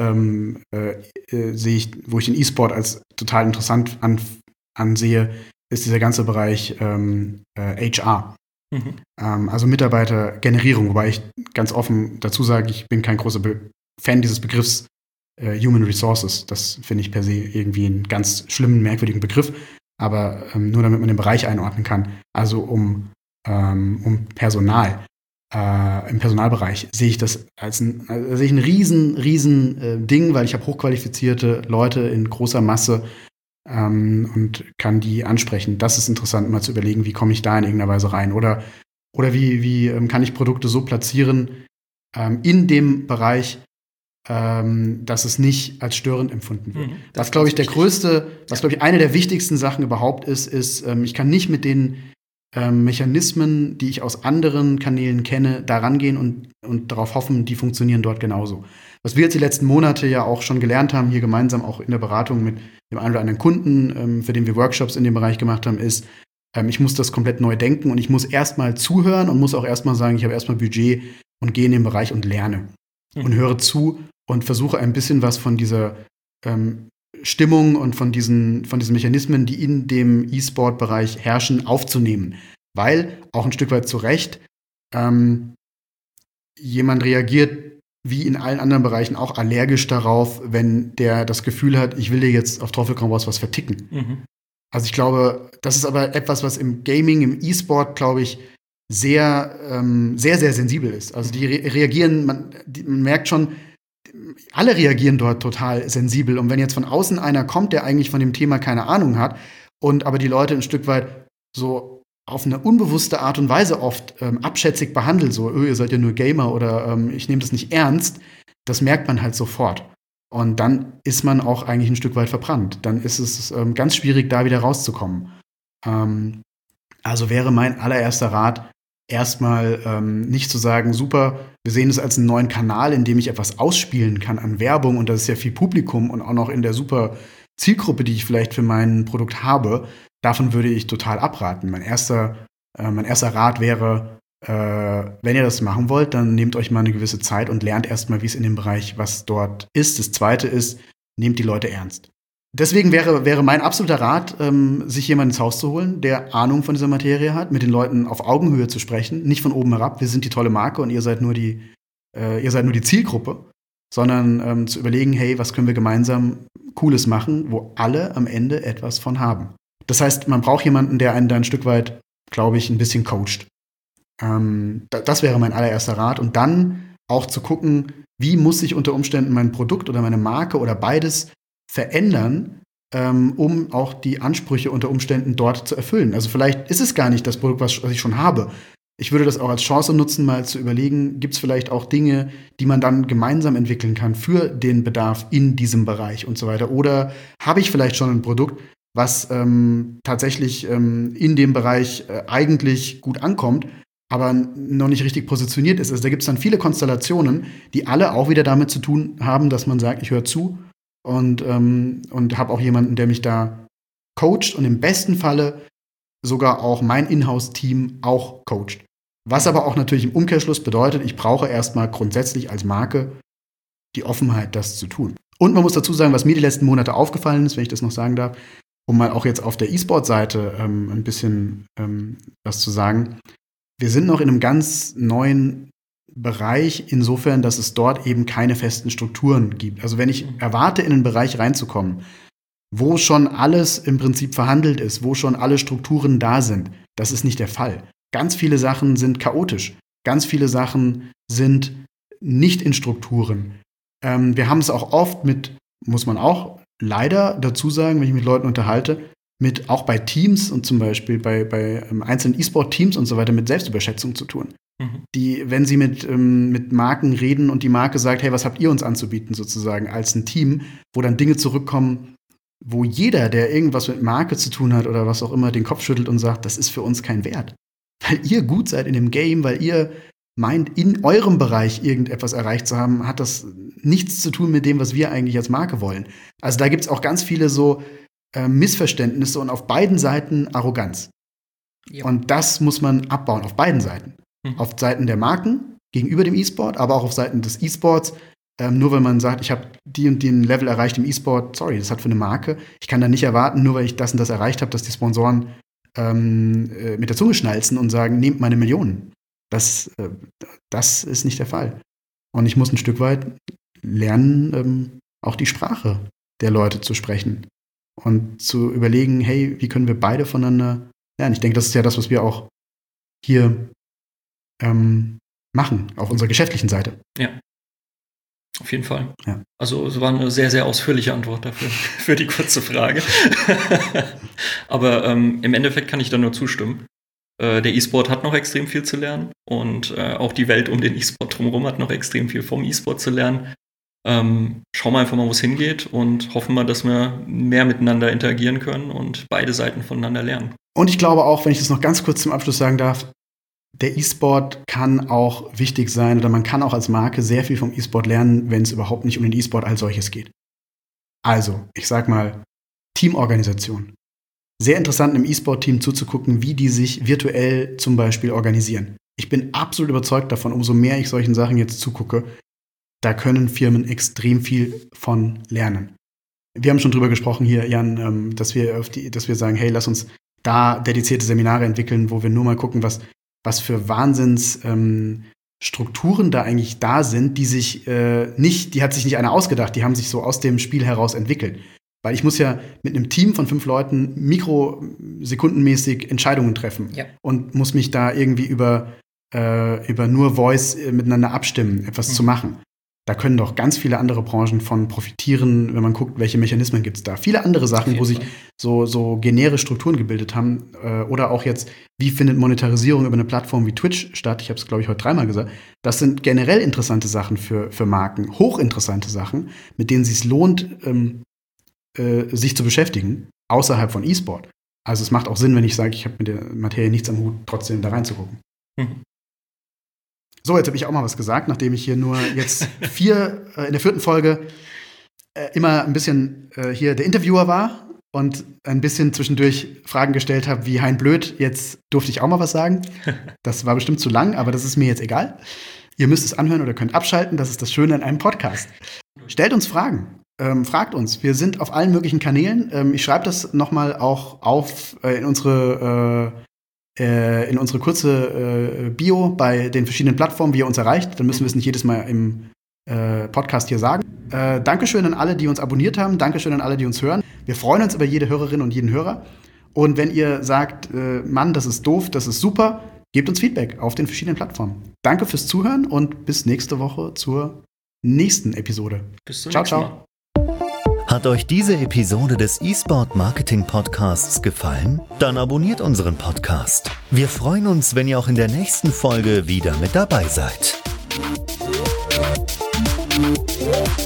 wo ich den E-Sport als total interessant ansehe, ist dieser ganze Bereich HR. Also Mitarbeitergenerierung, wobei ich ganz offen dazu sage, ich bin kein großer Fan dieses Begriffs Human Resources. Das finde ich per se irgendwie einen ganz schlimmen, merkwürdigen Begriff, aber nur damit man den Bereich einordnen kann. Also um Personal. Im Personalbereich sehe ich das als ein riesen Ding, weil ich habe hochqualifizierte Leute in großer Masse und kann die ansprechen. Das ist interessant, mal zu überlegen, wie komme ich da in irgendeiner Weise rein. Oder wie kann ich Produkte so platzieren in dem Bereich, dass es nicht als störend empfunden wird. Was, glaube ich, eine der wichtigsten Sachen überhaupt ist, ich kann nicht mit den Mechanismen, die ich aus anderen Kanälen kenne, da rangehen und darauf hoffen, die funktionieren dort genauso. Was wir jetzt die letzten Monate ja auch schon gelernt haben, hier gemeinsam auch in der Beratung mit dem einen oder anderen Kunden, für den wir Workshops in dem Bereich gemacht haben, ist, ich muss das komplett neu denken und ich muss erstmal zuhören und muss auch erstmal sagen, ich habe erstmal Budget und gehe in den Bereich und lerne. Und höre zu und versuche ein bisschen was von dieser Stimmung und von diesen Mechanismen, die in dem E-Sport-Bereich herrschen, aufzunehmen. Weil, auch ein Stück weit zu Recht, jemand reagiert wie in allen anderen Bereichen auch allergisch darauf, wenn der das Gefühl hat, ich will dir jetzt auf Teufel komm raus was verticken. Also ich glaube, das ist aber etwas, was im Gaming, im E-Sport, glaube ich, sehr sensibel ist. Also die reagieren, man merkt schon, alle reagieren dort total sensibel. Und wenn jetzt von außen einer kommt, der eigentlich von dem Thema keine Ahnung hat, aber die Leute ein Stück weit so auf eine unbewusste Art und Weise oft abschätzig behandelt, so, ihr seid ja nur Gamer oder ich nehme das nicht ernst, das merkt man halt sofort. Und dann ist man auch eigentlich ein Stück weit verbrannt. Dann ist es ganz schwierig, da wieder rauszukommen. Also wäre mein allererster Rat, erstmal nicht zu sagen, super, wir sehen es als einen neuen Kanal, in dem ich etwas ausspielen kann an Werbung und das ist ja viel Publikum und auch noch in der super Zielgruppe, die ich vielleicht für mein Produkt habe. Davon würde ich total abraten. Mein erster Rat wäre, wenn ihr das machen wollt, dann nehmt euch mal eine gewisse Zeit und lernt erstmal, wie es in dem Bereich, was dort ist. Das Zweite ist, nehmt die Leute ernst. Deswegen wäre mein absoluter Rat, sich jemanden ins Haus zu holen, der Ahnung von dieser Materie hat, mit den Leuten auf Augenhöhe zu sprechen, nicht von oben herab, wir sind die tolle Marke und ihr seid nur die Zielgruppe, sondern zu überlegen, hey, was können wir gemeinsam Cooles machen, wo alle am Ende etwas von haben. Das heißt, man braucht jemanden, der einen da ein Stück weit, glaube ich, ein bisschen coacht. Das wäre mein allererster Rat. Und dann auch zu gucken, wie muss sich unter Umständen mein Produkt oder meine Marke oder beides verändern, um auch die Ansprüche unter Umständen dort zu erfüllen. Also vielleicht ist es gar nicht das Produkt, was ich schon habe. ich würde das auch als Chance nutzen, mal zu überlegen, gibt es vielleicht auch Dinge, die man dann gemeinsam entwickeln kann für den Bedarf in diesem Bereich und so weiter. Oder habe ich vielleicht schon ein Produkt, was tatsächlich in dem Bereich eigentlich gut ankommt, aber noch nicht richtig positioniert ist. Also da gibt es dann viele Konstellationen, die alle auch wieder damit zu tun haben, dass man sagt, ich höre zu und habe auch jemanden, der mich da coacht und im besten Falle sogar auch mein Inhouse-Team auch coacht. Was aber auch natürlich im Umkehrschluss bedeutet, ich brauche erstmal grundsätzlich als Marke die Offenheit, das zu tun. Und man muss dazu sagen, was mir die letzten Monate aufgefallen ist, wenn ich das noch sagen darf, um mal auch jetzt auf der E-Sport-Seite ein bisschen was zu sagen. Wir sind noch in einem ganz neuen Bereich, insofern, dass es dort eben keine festen Strukturen gibt. Also wenn ich erwarte, in einen Bereich reinzukommen, wo schon alles im Prinzip verhandelt ist, wo schon alle Strukturen da sind, das ist nicht der Fall. Ganz viele Sachen sind chaotisch. Ganz viele Sachen sind nicht in Strukturen. Wir haben es auch oft mit, muss man auch leider dazu sagen, wenn ich mit Leuten unterhalte, mit auch bei Teams und zum Beispiel bei einzelnen E-Sport-Teams und so weiter mit Selbstüberschätzung zu tun. Die, wenn sie mit Marken reden und die Marke sagt, hey, was habt ihr uns anzubieten sozusagen als ein Team, wo dann Dinge zurückkommen, wo jeder, der irgendwas mit Marke zu tun hat oder was auch immer, den Kopf schüttelt und sagt, das ist für uns kein Wert. Weil ihr gut seid in dem Game, weil ihr meint, in eurem Bereich irgendetwas erreicht zu haben, hat das nichts zu tun mit dem, was wir eigentlich als Marke wollen. Also da gibt es auch ganz viele so Missverständnisse und auf beiden Seiten Arroganz. Ja. Und das muss man abbauen, auf beiden Seiten. Auf Seiten der Marken gegenüber dem E-Sport, aber auch auf Seiten des E-Sports. Nur weil man sagt, ich habe die und den Level erreicht im E-Sport, sorry, das hat für eine Marke. Ich kann da nicht erwarten, nur weil ich das und das erreicht habe, dass die Sponsoren mit der Zunge schnalzen und sagen, nehmt meine Millionen. Das ist nicht der Fall. Und ich muss ein Stück weit lernen, auch die Sprache der Leute zu sprechen und zu überlegen, hey, wie können wir beide voneinander lernen? Ich denke, das ist ja das, was wir auch hier machen, auf unserer geschäftlichen Seite. Ja. Auf jeden Fall. Ja. Also es war eine sehr, sehr ausführliche Antwort dafür, für die kurze Frage. Aber im Endeffekt kann ich da nur zustimmen. Der E-Sport hat noch extrem viel zu lernen und auch die Welt um den E-Sport drumherum hat noch extrem viel vom E-Sport zu lernen. Schauen wir einfach mal, wo es hingeht und hoffen mal, dass wir mehr miteinander interagieren können und beide Seiten voneinander lernen. Und ich glaube auch, wenn ich das noch ganz kurz zum Abschluss sagen darf, der E-Sport kann auch wichtig sein oder man kann auch als Marke sehr viel vom E-Sport lernen, wenn es überhaupt nicht um den E-Sport als solches geht. Also, ich sag mal, Teamorganisation. Sehr interessant, im E-Sport-Team zuzugucken, wie die sich virtuell zum Beispiel organisieren. Ich bin absolut überzeugt davon, umso mehr ich solchen Sachen jetzt zugucke, da können Firmen extrem viel von lernen. Wir haben schon drüber gesprochen hier, Jan, dass wir sagen, hey, lass uns da dedizierte Seminare entwickeln, wo wir nur mal gucken, was für Strukturen da eigentlich da sind, die hat sich nicht einer ausgedacht, die haben sich so aus dem Spiel heraus entwickelt. Weil ich muss ja mit einem Team von 5 Leuten mikrosekundenmäßig Entscheidungen treffen und muss mich da irgendwie über nur Voice miteinander abstimmen, etwas zu machen. Da können doch ganz viele andere Branchen von profitieren, wenn man guckt, welche Mechanismen gibt es da. Viele andere Sachen, wo sich so generiere Strukturen gebildet haben. Oder auch jetzt, wie findet Monetarisierung über eine Plattform wie Twitch statt? Ich habe es, glaube ich, heute 3-mal gesagt. Das sind generell interessante Sachen für Marken. Hochinteressante Sachen, mit denen es sich lohnt, sich zu beschäftigen, außerhalb von E-Sport. Also es macht auch Sinn, wenn ich sage, ich habe mit der Materie nichts am Hut, trotzdem da reinzugucken. So, jetzt habe ich auch mal was gesagt, nachdem ich hier nur jetzt in der 4. Folge immer ein bisschen hier der Interviewer war und ein bisschen zwischendurch Fragen gestellt habe wie Hein Blöd. Jetzt durfte ich auch mal was sagen. Das war bestimmt zu lang, aber das ist mir jetzt egal. Ihr müsst es anhören oder könnt abschalten. Das ist das Schöne an einem Podcast. Stellt uns Fragen. Fragt uns. Wir sind auf allen möglichen Kanälen. Ich schreibe das nochmal auch auf in unsere kurze Bio bei den verschiedenen Plattformen, wie ihr uns erreicht. Dann müssen wir es nicht jedes Mal im Podcast hier sagen. Dankeschön an alle, die uns abonniert haben. Dankeschön an alle, die uns hören. Wir freuen uns über jede Hörerin und jeden Hörer. Und wenn ihr sagt, Mann, das ist doof, das ist super, gebt uns Feedback auf den verschiedenen Plattformen. Danke fürs Zuhören und bis nächste Woche zur nächsten Episode. Bis zum nächsten Mal. Ciao. Hat euch diese Episode des eSport Marketing Podcasts gefallen? Dann abonniert unseren Podcast. Wir freuen uns, wenn ihr auch in der nächsten Folge wieder mit dabei seid.